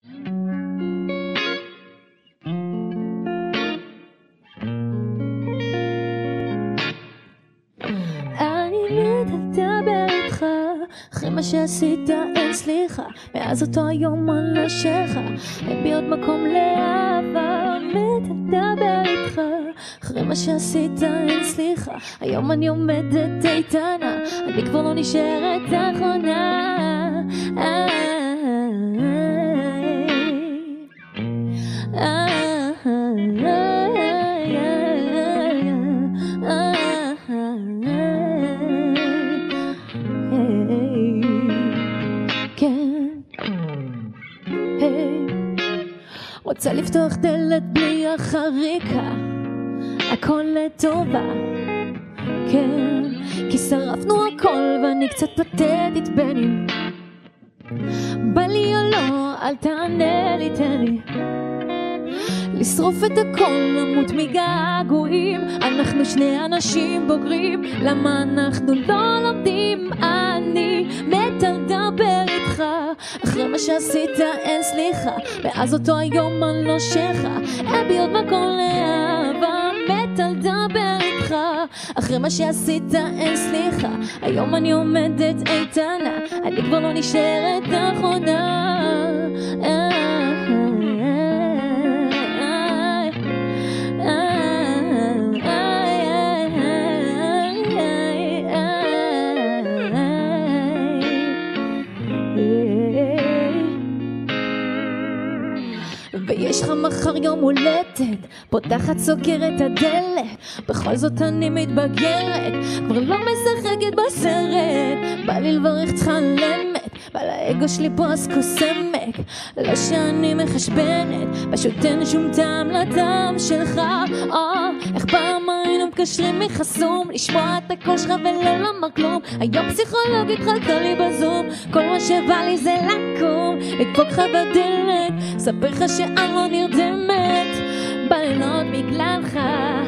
אני מתה לדבר איתך, אחרי מה שעשית אין סליחה, מאז אותו היום אני לא שלך, אין בי עוד מקום לאהבה. מתה לדבר איתך, אחרי מה שעשית אין סליחה, היום אני עומדת איתנה, אני כבר לא נשארת אחרונה. רוצה לפתוח דלת בלי החריקה, הכל לטובה, כן, כי שרפנו הכל ואני קצת פתטית בנים, בא לי או לא, אל תענה לי, תן לי לשרוף את הכל, למות מגעגועים, אנחנו שני אנשים בוגרים, למה אנחנו לא לומדים? אני מתה לדבר איתך, אחרי מה שעשית אין סליחה, מאז אותו היום אני לא שלך, אין בי עוד מקום לאהבה. מתה לדבר איתך, אחרי מה שעשית אין סליחה, היום אני עומדת איתנה, אני כבר לא נשארת אחרונה. ויש לך מחר יום הולדת, פותחת סוגרת הדלת, בכל זאת אני מתבגרת, כבר לא משחקת בסרט, בא לי לברך צחלמת, בא לאגו שלי פה אז קוסמק, לא שאני מחשבנת, פשוט אין שום טעם לטעם שלך. אה, איך פעם היינו מקשרים מחסום, לשמוע את הקול שלך ולא לומר כלום, היום פסיכולוגית חלקה לי בזום, כל מה שבא לי זה לקום, לדפוק לך בדלת, ספר לך שאני לא נרדמת בלילות בגללך.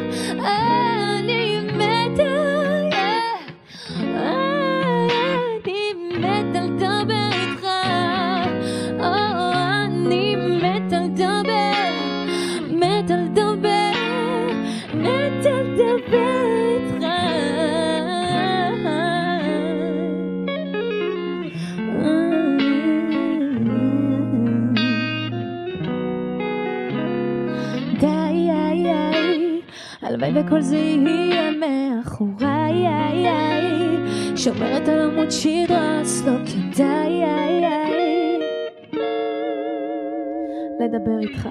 אני מתה, אני מתה לדבר איתך, אני מתה לדבר, מתה לדבר, מתה לדבר איתך. די, איי, איי, הלוואי וכל זה יהיה מאחוריי, איי, איי, שומרת על עמוד שיר, אז לא כדאי, איי, איי, לדבר איתך.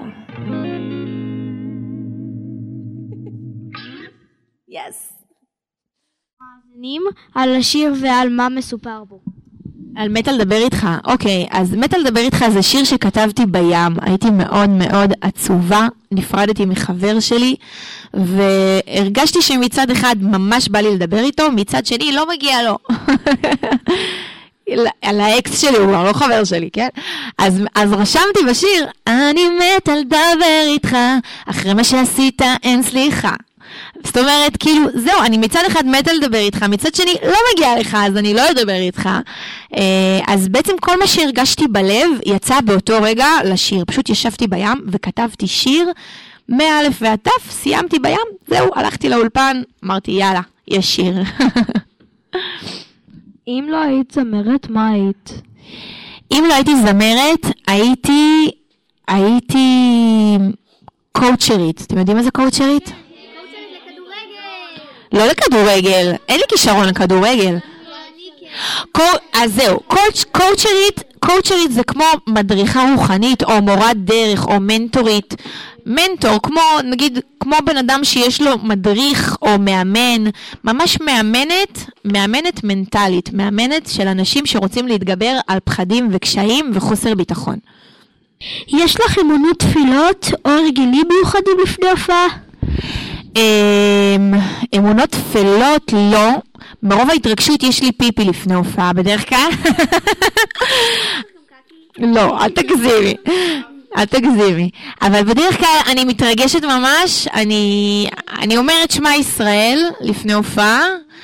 יס. מאזינים על השיר ועל מה מסופר בו. על מתה לדבר איתך, אוקיי, אז מתה לדבר איתך זה שיר שכתבתי בים, הייתי מאוד מאוד עצובה, נפרדתי מחבר שלי, והרגשתי שמצד אחד ממש בא לי לדבר איתו, מצד שני לא מגיע לו. על האקס שלי, הוא לא חבר שלי, כן? אז, אז רשמתי בשיר, אני מתה לדבר איתך, אחרי מה שעשית אין סליחה. זאת אומרת, כאילו, זהו, אני מצד אחד מתה לדבר איתך, מצד שני לא מגיעה לך, אז אני לא אדבר איתך. אז בעצם כל מה שהרגשתי בלב יצא באותו רגע לשיר. פשוט ישבתי בים וכתבתי שיר, מאלף ועד תף, סיימתי בים, זהו, הלכתי לאולפן, אמרתי, יאללה, יש שיר. אם לא היית זמרת, מה היית? אם לא הייתי זמרת, הייתי, הייתי קואוצ'רית. אתם יודעים מה זה קואוצ'רית? לא לכדורגל, אין לי כישרון לכדורגל. אז זהו, קואוצ'רית, קואוצ'רית זה כמו מדריכה רוחנית או מורת דרך או מנטורית. מנטור, כמו נגיד, כמו בן אדם שיש לו מדריך או מאמן, ממש מאמנת, מאמנת מנטלית, מאמנת של אנשים שרוצים להתגבר על פחדים וקשיים וחוסר ביטחון. יש לך אמונות תפילות או רגילים מיוחדים לפני הופעה? אמונות תפילות לא, ברוב ההתרגשות יש לי פיפי לפני הופעה, בדרך כלל. לא, אל תגזימי. אל תגזימי. אבל בדרך כלל אני מתרגשת ממש, אני, אני אומרת שמה ישראל לפני הופעה,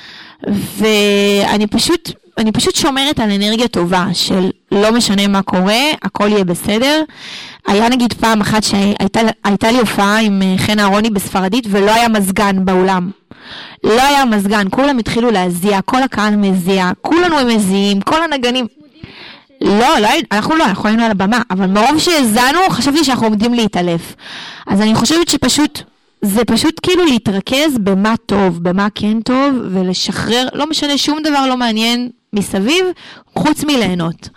ואני פשוט, אני פשוט שומרת על אנרגיה טובה, של לא משנה מה קורה, הכל יהיה בסדר. היה נגיד פעם אחת שהייתה הייתה לי הופעה עם חן אהרוני בספרדית, ולא היה מזגן באולם. לא היה מזגן, כולם התחילו להזיע, כל הקהל מזיע, כולנו הם מזיעים, כל הנגנים. לא, לא, אנחנו לא, אנחנו היינו על הבמה, אבל מרוב שהזענו, חשבתי שאנחנו עומדים להתעלף. אז אני חושבת שפשוט, זה פשוט כאילו להתרכז במה טוב, במה כן טוב, ולשחרר, לא משנה, שום דבר לא מעניין מסביב, חוץ מליהנות.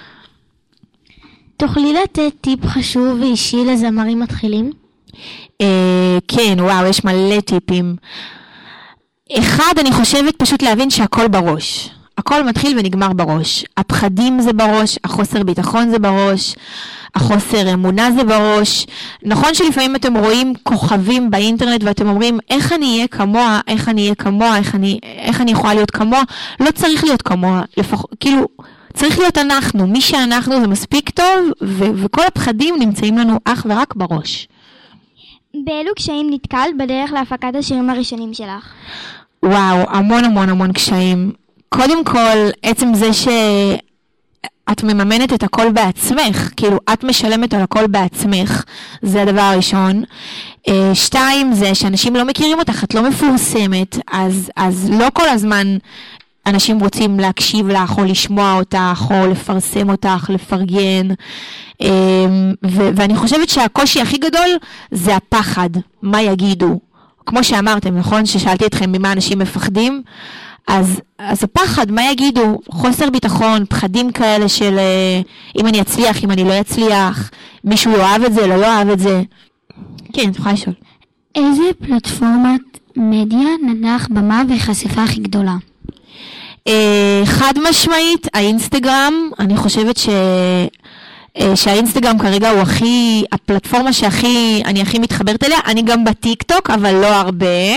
תוכלי לתת טיפ חשוב ואישי לזמרים מתחילים? אה, כן, וואו, יש מלא טיפים. אחד, אני חושבת פשוט להבין שהכל בראש. הכל מתחיל ונגמר בראש. הפחדים זה בראש, החוסר ביטחון זה בראש, החוסר אמונה זה בראש. נכון שלפעמים אתם רואים כוכבים באינטרנט ואתם אומרים, איך אני אהיה כמוה, איך אני אהיה כמוה, איך אני, איך אני יכולה להיות כמוה? לא צריך להיות כמוה, לפח, כאילו, צריך להיות אנחנו. מי שאנחנו זה מספיק טוב, ו- וכל הפחדים נמצאים לנו אך ורק בראש. באילו קשיים נתקל בדרך להפקת השירים הראשונים שלך? וואו, המון המון המון קשיים. קודם כל, עצם זה שאת מממנת את הכל בעצמך, כאילו את משלמת על הכל בעצמך, זה הדבר הראשון. שתיים, זה שאנשים לא מכירים אותך, את לא מפורסמת, אז, אז לא כל הזמן אנשים רוצים להקשיב לך, או לשמוע אותך, או לפרסם אותך, לפרגן. ו- ואני חושבת שהקושי הכי גדול זה הפחד, מה יגידו. כמו שאמרתם, נכון? ששאלתי אתכם ממה אנשים מפחדים, אז, אז הפחד, מה יגידו? חוסר ביטחון, פחדים כאלה של אם אני אצליח, אם אני לא אצליח, מישהו יאהב את זה, לא יאהב את זה. כן, תוכל לשאול. איזה פלטפורמת מדיה נתנה במה וחשיפה הכי גדולה? חד משמעית, האינסטגרם, אני חושבת ש... שהאינסטגרם כרגע הוא הכי, הפלטפורמה שהכי, אני הכי מתחברת אליה, אני גם בטיק טוק, אבל לא הרבה.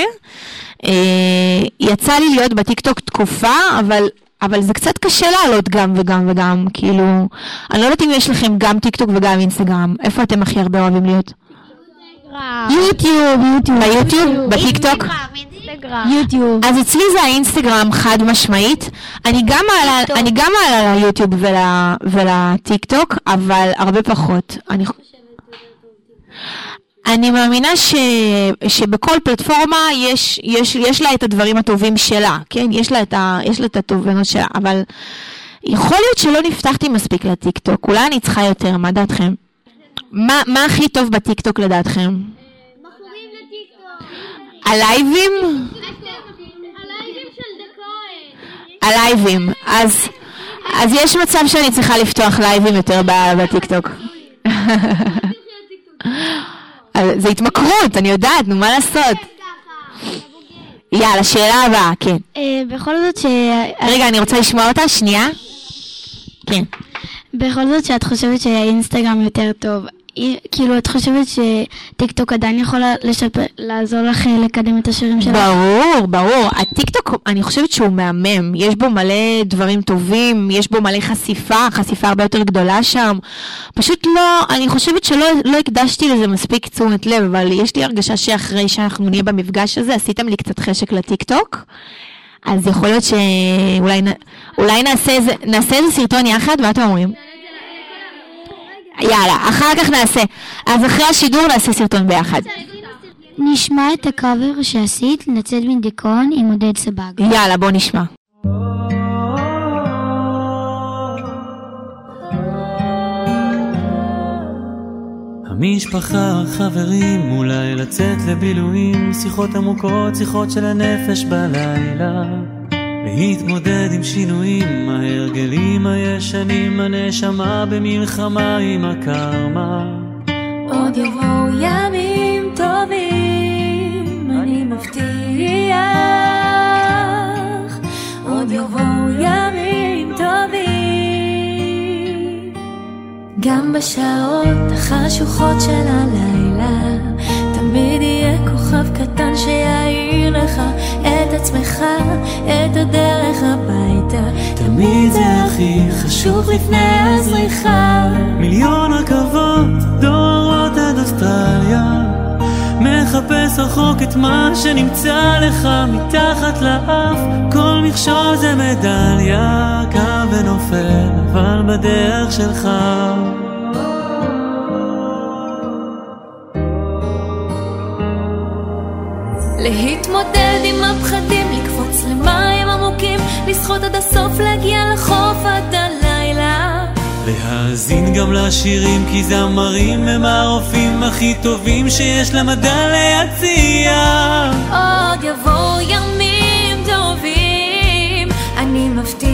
יצא לי להיות בטיק טוק תקופה, אבל, אבל זה קצת קשה לעלות גם וגם וגם, כאילו, אני לא יודעת אם יש לכם גם טיק טוק וגם אינסטגרם, איפה אתם הכי הרבה אוהבים להיות? יוטיוב, יוטיוב. ביוטיוב? בטיק טוק? יוטיוב. אז אצלי זה האינסטגרם חד משמעית. אני גם מעלה, אני גם מעלה ליוטיוב ולטיק טוק, אבל הרבה פחות. אני אני מאמינה ש, שבכל פלטפורמה יש, יש, יש לה את הדברים הטובים שלה, כן? יש לה את ה, יש לה את הטובים שלה, אבל יכול להיות שלא נפתחתי מספיק לטיק טוק. אולי אני צריכה יותר, מה דעתכם? מה, מה הכי טוב בטיק טוק לדעתכם? בחורים לטיק טוק. הלייבים? הלייבים של דקוין. הלייבים. אז, אז יש מצב שאני צריכה לפתוח לייבים יותר בטיק טוק. זה התמכרות, אני יודעת, נו מה לעשות? יאללה, שאלה הבאה, כן. בכל זאת ש... רגע, אני רוצה לשמוע אותה, שנייה. כן. בכל זאת שאת חושבת שהאינסטגרם יותר טוב, כאילו, את חושבת שטיקטוק עדיין יכול לשפר, לעזור לך לקדם את השירים שלך? ברור, ברור. הטיקטוק, אני חושבת שהוא מהמם. יש בו מלא דברים טובים, יש בו מלא חשיפה, חשיפה הרבה יותר גדולה שם. פשוט לא, אני חושבת שלא לא הקדשתי לזה מספיק תשומת לב, אבל יש לי הרגשה שאחרי שאנחנו נהיה במפגש הזה, עשיתם לי קצת חשק לטיקטוק. אז יכול להיות שאולי אולי נעשה איזה, נעשה איזה סרטון יחד, מה אתם אומרים? יאללה, אחר כך נעשה. אז אחרי השידור נעשה סרטון ביחד. נשמע את הקאבר שעשית לצאת מדיכאון עם עודד סבג. יאללה, בוא נשמע. המשפחה, חברים, אולי לצאת לבילויים, שיחות עמוקות, שיחות של הנפש בלילה, להתמודד עם שינויים, ההרגלים הישנים, הנשמה במלחמה עם הקרמה. עוד יבואו ימים טובים, אני מבטיח, עוד יבואו ימים טובים, גם בשעות החשוכות של הלילה, תמיד יהיה כוכב קטן שיעיר לך את עצמך, את הדרך הביתה. תמיד זה הכי חשוב לפני הזריחה. מיליון רכבות דורות עד אוסטרליה, מחפש רחוק את מה שנמצא לך מתחת לאף. כל מכשול זה מדליה, קם ונופל אבל בדרך שלך. להתמודד עם הפחדים, לקפוץ למים עמוקים, לשחות עד הסוף, להגיע לחוף עד הלילה. להאזין גם לשירים, כי זמרים הם הרופאים הכי טובים שיש למדע להציע. עוד יבואו ימים טובים, אני מבטיח,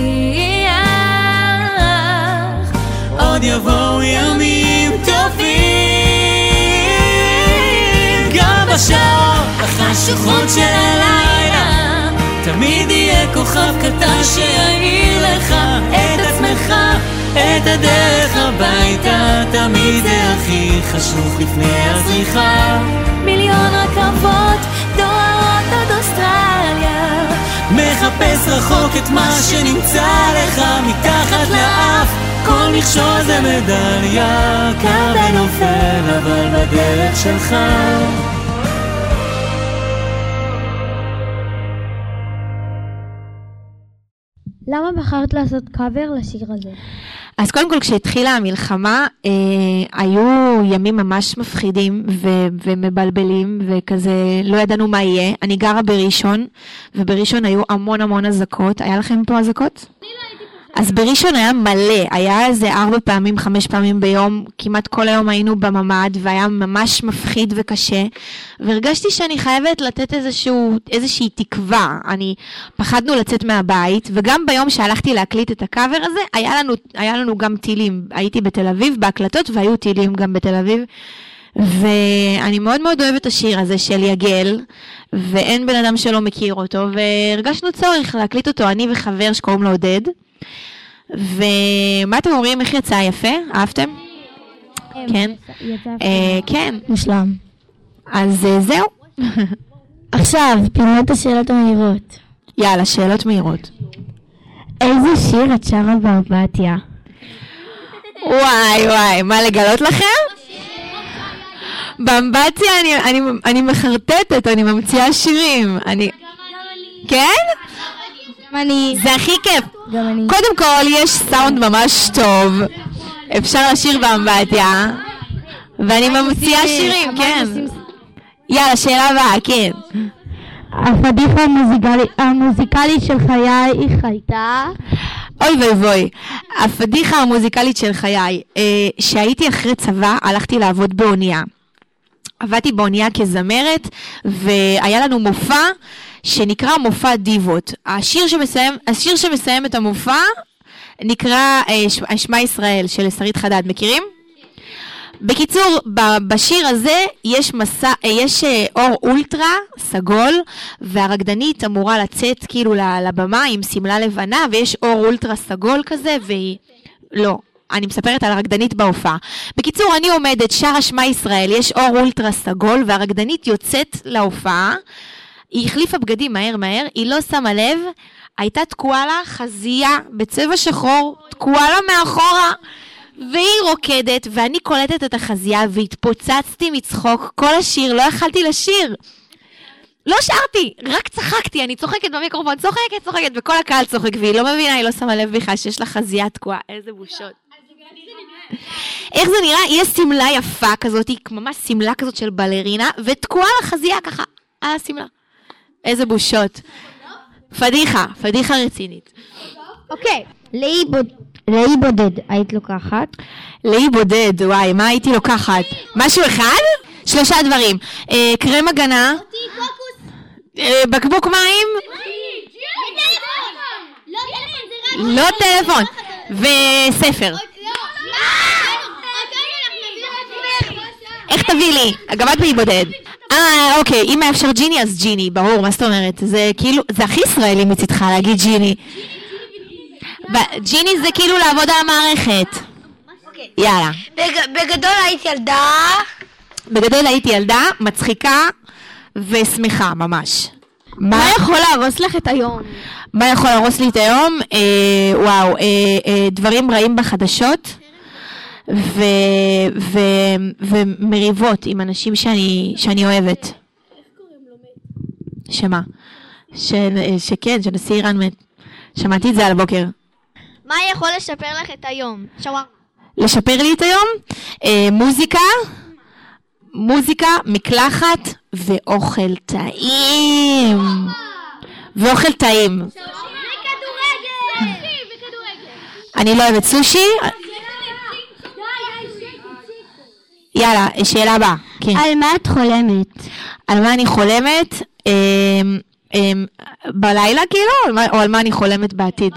עוד יבואו ימים טובים, גם בשעות החשוכות של הלילה, תמיד יהיה כוכב קטן שיעיר לך את עצמך, את הדרך הביתה. תמיד זה הכי חשוב לפני הזריחה. מיליון רכבות דורות עד אוסטרליה, מחפש רחוק את מה שנמצא לך מתחת לאף. כל מכשול זה מדליה, קם ונופל אבל בדרך שלך. למה בחרת לעשות קאבר לשיר הזה? אז קודם כל, כשהתחילה המלחמה, אה, היו ימים ממש מפחידים ו- ומבלבלים, וכזה לא ידענו מה יהיה. אני גרה בראשון, ובראשון היו המון המון אזעקות. היה לכם פה אזעקות? אני לא הייתי פה. אז בראשון היה מלא, היה איזה ארבע פעמים, חמש פעמים ביום, כמעט כל היום היינו בממד, והיה ממש מפחיד וקשה, והרגשתי שאני חייבת לתת איזשהו, איזושהי תקווה. אני פחדנו לצאת מהבית, וגם ביום שהלכתי להקליט את הקאבר הזה, היה לנו, היה לנו גם טילים. הייתי בתל אביב בהקלטות, והיו טילים גם בתל אביב, ואני מאוד מאוד אוהבת את השיר הזה של יגל, ואין בן אדם שלא מכיר אותו, והרגשנו צורך להקליט אותו, אני וחבר שקוראים לו עודד. ומה אתם אומרים, איך יצא יפה? אהבתם? כן. כן. מושלם. אז זהו. עכשיו, פינות השאלות המהירות. יאללה, שאלות מהירות. איזה שיר את שרה באמבטיה? וואי וואי, מה לגלות לכם? באמבטיה אני, אני, אני מחרטטת, אני ממציאה שירים. אני... כן? גם אני... זה הכי כיף. גם אני... קודם כל, יש סאונד ממש טוב. אפשר לשיר באמבטיה. ואני ממציאה שירים, כן. יאללה, שאלה הבאה, כן. הפדיחה המוזיקלית של חייך הייתה... אוי ואי ואי, הפדיחה המוזיקלית של חיי, שהייתי אחרי צבא, הלכתי לעבוד באונייה. עבדתי באונייה כזמרת, והיה לנו מופע שנקרא מופע דיבות. השיר שמסיים, השיר שמסיים את המופע נקרא שמע ישראל של שרית חדד, מכירים? בקיצור, בשיר הזה יש מסע, יש אור אולטרה סגול, והרקדנית אמורה לצאת כאילו לבמה עם סמלה לבנה, ויש אור אולטרה סגול כזה, והיא... לא, אני מספרת על הרקדנית בהופעה. בקיצור, אני עומדת, שרה שמע ישראל, יש אור אולטרה סגול, והרקדנית יוצאת להופעה, היא החליפה בגדים מהר מהר, היא לא שמה לב, הייתה תקועה לה חזייה בצבע שחור, תקועה לה מאחורה, והיא רוקדת, ואני קולטת את החזייה, והתפוצצתי מצחוק, כל השיר, לא יכלתי לשיר. לא שרתי, רק צחקתי, אני צוחקת במיקרופון, צוחקת, צוחקת, וכל הקהל צוחק, והיא לא מבינה, היא לא שמה לב בכלל שיש לה חזייה תקועה, איזה בושות. איך זה נראה? יש סמלה יפה כזאת, ממש סמלה כזאת של בלרינה, ותקועה לה חזייה ככה, על הסמלה. איזה בושות. פדיחה, פדיחה רצינית. אוקיי, לאי בודד היית לוקחת? לאי בודד, וואי, מה הייתי לוקחת? משהו אחד? שלושה דברים. קרם הגנה. בקבוק מים. לא טלפון. וספר. איך תביא לי? גם את באי בודד. אה, אוקיי, אם היה אפשר ג'יני, אז ג'יני, ברור, מה זאת אומרת? זה כאילו, זה הכי ישראלי מצדך להגיד ג'יני. ג'יני זה כאילו לעבוד על המערכת. יאללה. בגדול הייתי ילדה... בגדול הייתי ילדה, מצחיקה ושמחה ממש. מה יכול להרוס לך את היום? מה יכול להרוס לי את היום? וואו, דברים רעים בחדשות. ו, ו, ומריבות עם אנשים שאני, שאני אוהבת. איך קוראים לו מת? שמה? ש, שכן, שנשיא איראן מת. שמעתי את זה על הבוקר. מה יכול לשפר לך את היום? שווארמה. לשפר לי את היום? אה, מוזיקה, מוזיקה, מקלחת ואוכל טעים. ואוכל טעים. וכדורגל. אני לא אוהבת סושי. יאללה, שאלה הבאה. על מה את חולמת? על מה אני חולמת? בלילה כאילו? או על מה אני חולמת בעתיד?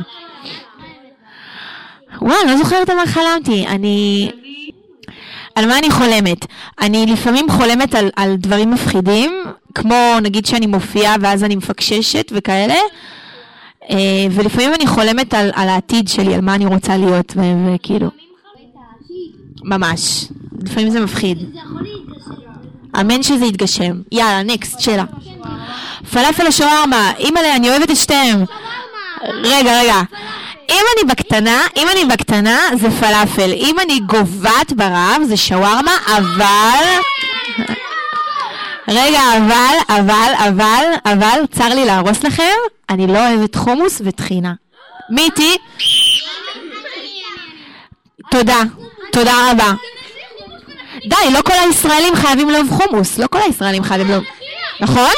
וואי, אני לא זוכרת על מה חלמתי. אני... על מה אני חולמת? אני לפעמים חולמת על, על דברים מפחידים, כמו נגיד שאני מופיעה ואז אני מפקששת וכאלה, ולפעמים אני חולמת על, על העתיד שלי, על מה אני רוצה להיות, וכאילו... ממש. לפעמים זה מפחיד. אמן שזה יתגשם. יאללה, נקסט, שאלה. פלאפל או שווארמה? אימא'לה, אני אוהבת את שתיהם. רגע, רגע. אם אני בקטנה, אם אני בקטנה, זה פלאפל. אם אני גובת ברעב, זה שווארמה, אבל... רגע, אבל, אבל, אבל, אבל, צר לי להרוס לכם, אני לא אוהבת חומוס וטחינה. מי איתי? תודה. תודה רבה. די, לא כל הישראלים חייבים לאהוב חומוס. לא כל הישראלים חייבים לאהוב. נכון?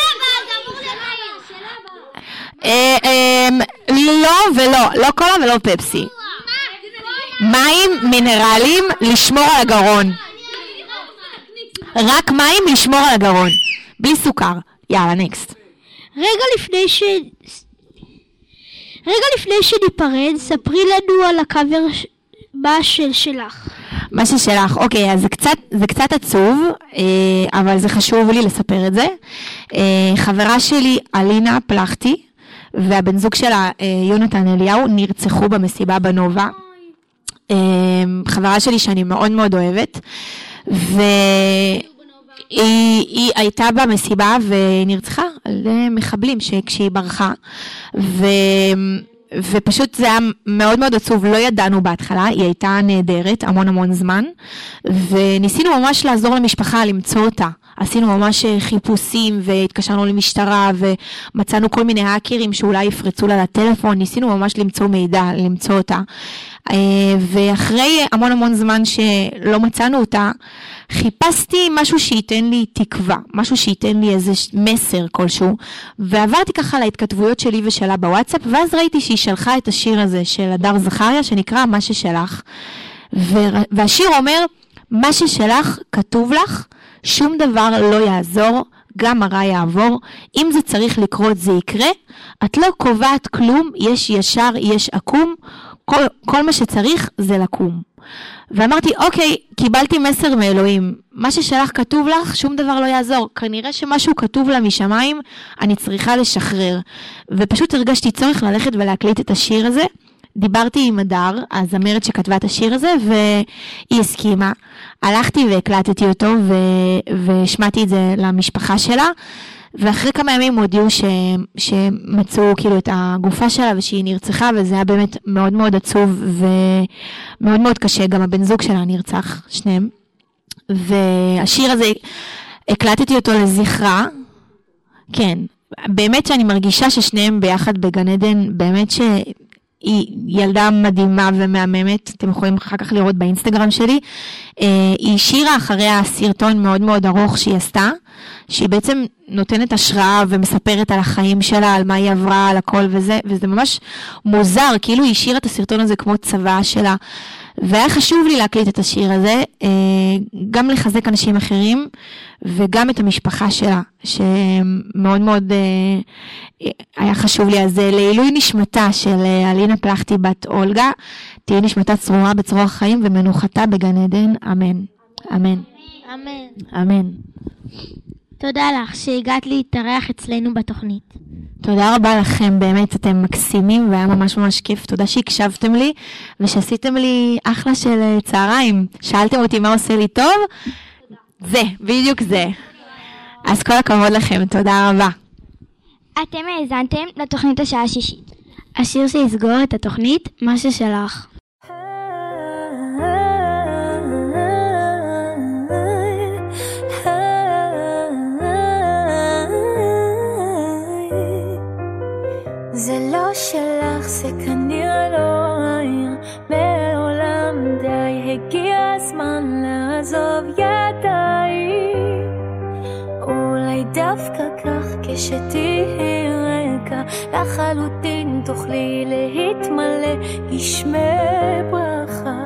לא ולא. לא קולה ולא פפסי. מים מינרלים לשמור על הגרון. רק מים לשמור על הגרון. בלי סוכר. יאללה, נקסט. רגע לפני ש... רגע לפני שניפרד, ספרי לנו על הקאבר מה של שלך. מה ששלך, אוקיי, אז זה קצת, זה קצת עצוב, אבל זה חשוב לי לספר את זה. חברה שלי, אלינה פלחתי, והבן זוג שלה, יונתן אליהו, נרצחו במסיבה בנובה. חברה שלי שאני מאוד מאוד אוהבת, והיא היא הייתה במסיבה ונרצחה על מחבלים כשהיא ברחה, ו... ופשוט זה היה מאוד מאוד עצוב, לא ידענו בהתחלה, היא הייתה נהדרת המון המון זמן, וניסינו ממש לעזור למשפחה למצוא אותה. עשינו ממש חיפושים והתקשרנו למשטרה ומצאנו כל מיני האקרים שאולי יפרצו לה לטלפון, ניסינו ממש למצוא מידע, למצוא אותה. ואחרי המון המון זמן שלא מצאנו אותה, חיפשתי משהו שייתן לי תקווה, משהו שייתן לי איזה מסר כלשהו, ועברתי ככה להתכתבויות שלי ושלה בוואטסאפ, ואז ראיתי שהיא שלחה את השיר הזה של הדר זכריה, שנקרא מה ששלך, והשיר אומר, מה ששלך כתוב לך, שום דבר לא יעזור, גם הרע יעבור, אם זה צריך לקרות זה יקרה, את לא קובעת כלום, יש ישר, יש עקום, כל, כל מה שצריך זה לקום. ואמרתי, אוקיי, קיבלתי מסר מאלוהים, מה ששלח כתוב לך, שום דבר לא יעזור, כנראה שמשהו כתוב לה משמיים, אני צריכה לשחרר. ופשוט הרגשתי צורך ללכת ולהקליט את השיר הזה, דיברתי עם הדר, הזמרת שכתבה את השיר הזה, והיא הסכימה. הלכתי והקלטתי אותו, והשמעתי את זה למשפחה שלה, ואחרי כמה ימים הודיעו ש... שמצאו כאילו את הגופה שלה, ושהיא נרצחה, וזה היה באמת מאוד מאוד עצוב, ומאוד מאוד קשה, גם הבן זוג שלה נרצח, שניהם. והשיר הזה, הקלטתי אותו לזכרה, כן, באמת שאני מרגישה ששניהם ביחד בגן עדן, באמת שהיא ילדה מדהימה ומהממת, אתם יכולים אחר כך לראות באינסטגרם שלי, היא השאירה אחריה סרטון מאוד מאוד ארוך שהיא עשתה, שהיא בעצם נותנת השראה ומספרת על החיים שלה, על מה היא עברה, על הכל וזה, וזה ממש מוזר, כאילו היא השאירה את הסרטון הזה כמו צבא שלה, והיה חשוב לי להקליט את השיר הזה, גם לחזק אנשים אחרים, וגם את המשפחה שלה, שמאוד מאוד היה חשוב לי. אז לעילוי נשמתה של אלינה פלחטי בת אולגה, תהיה נשמתה צרורה בצרור החיים, ומנוחתה בגן עדן, אמן. אמן. אמן. אמן. תודה לך שהגעת להתארח אצלנו בתוכנית. תודה רבה לכם, באמת אתם מקסימים והיה ממש ממש כיף. תודה שהקשבתם לי ושעשיתם לי אחלה של צהריים. שאלתם אותי מה עושה לי טוב? זה, בדיוק זה. אז כל הכבוד לכם, תודה רבה. אתם האזנתם לתוכנית השעה השישית. השיר שיסגור את התוכנית, מה ששלך. זה לא שלך, זה כנראה לא היה מעולם די, הגיע הזמן לעזוב ידיי. אולי דווקא כך כשתהי ריקה לחלוטין תוכלי להתמלא גשמי ברכה.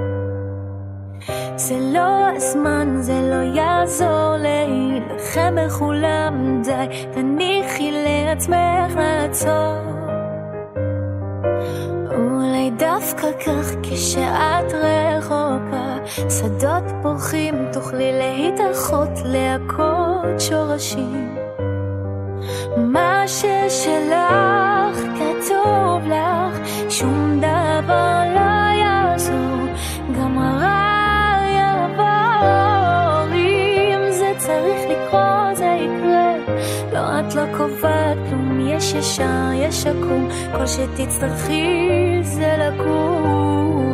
זה לא הזמן, זה לא יעזור להילחם בכולם די, תניחי לעצמך לעצור. אולי דווקא כך כשאת רחוקה שדות פורחים תוכלי להתאחות להכות שורשים. מה ששלך כתוב לך, שום דבר לא יעזור, גם הרע יעבור. אם זה צריך לקרות זה יקרה, לא את לא קובעת כלום, יש ישר יש יקום, כל שתצטרכי זה לקום.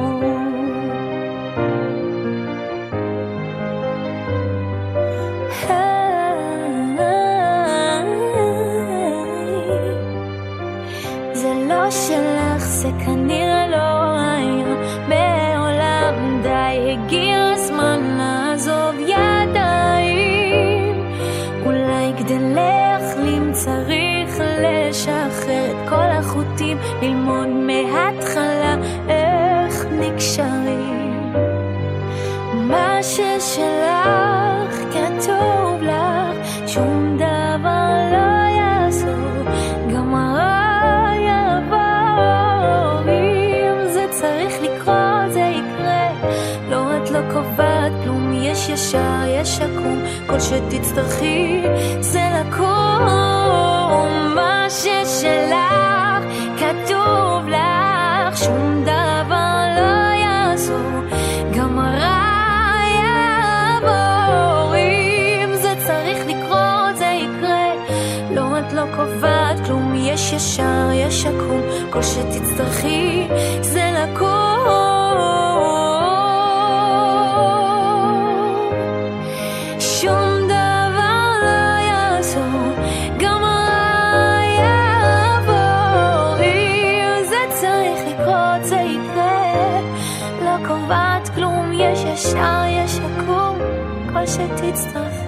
זה לא שלך, זה כנראה לא היה בעולם די, הגיע הזמן לעזוב ידיים. אולי כדי להחלים צריך לשחרר את כל החוטים, ללמוד מההתחלה איך נקשרים. מה ששלך כתוב לך, שום דבר לא יעזור, גם הרע יעבור. אם זה צריך לקרות זה יקרה, לא את לא קובעת כלום, יש ישר יש יקום, כל שתצטרכי זה לקום. מה ששלך כתוב לך, שום דבר לא יעזור, גם הרע יעבור. אם זה צריך לקרות זה יקרה, לא את לא קובעת כלום, יש ישר יש יקום, כל שתצטרכי זה לקום. שום דבר לא יעזור, גם הרע יעבור. אם זה צריך לקרות זה יקרה, לא קובעת כלום, יש ישר יש יקום, כל שתצטרכי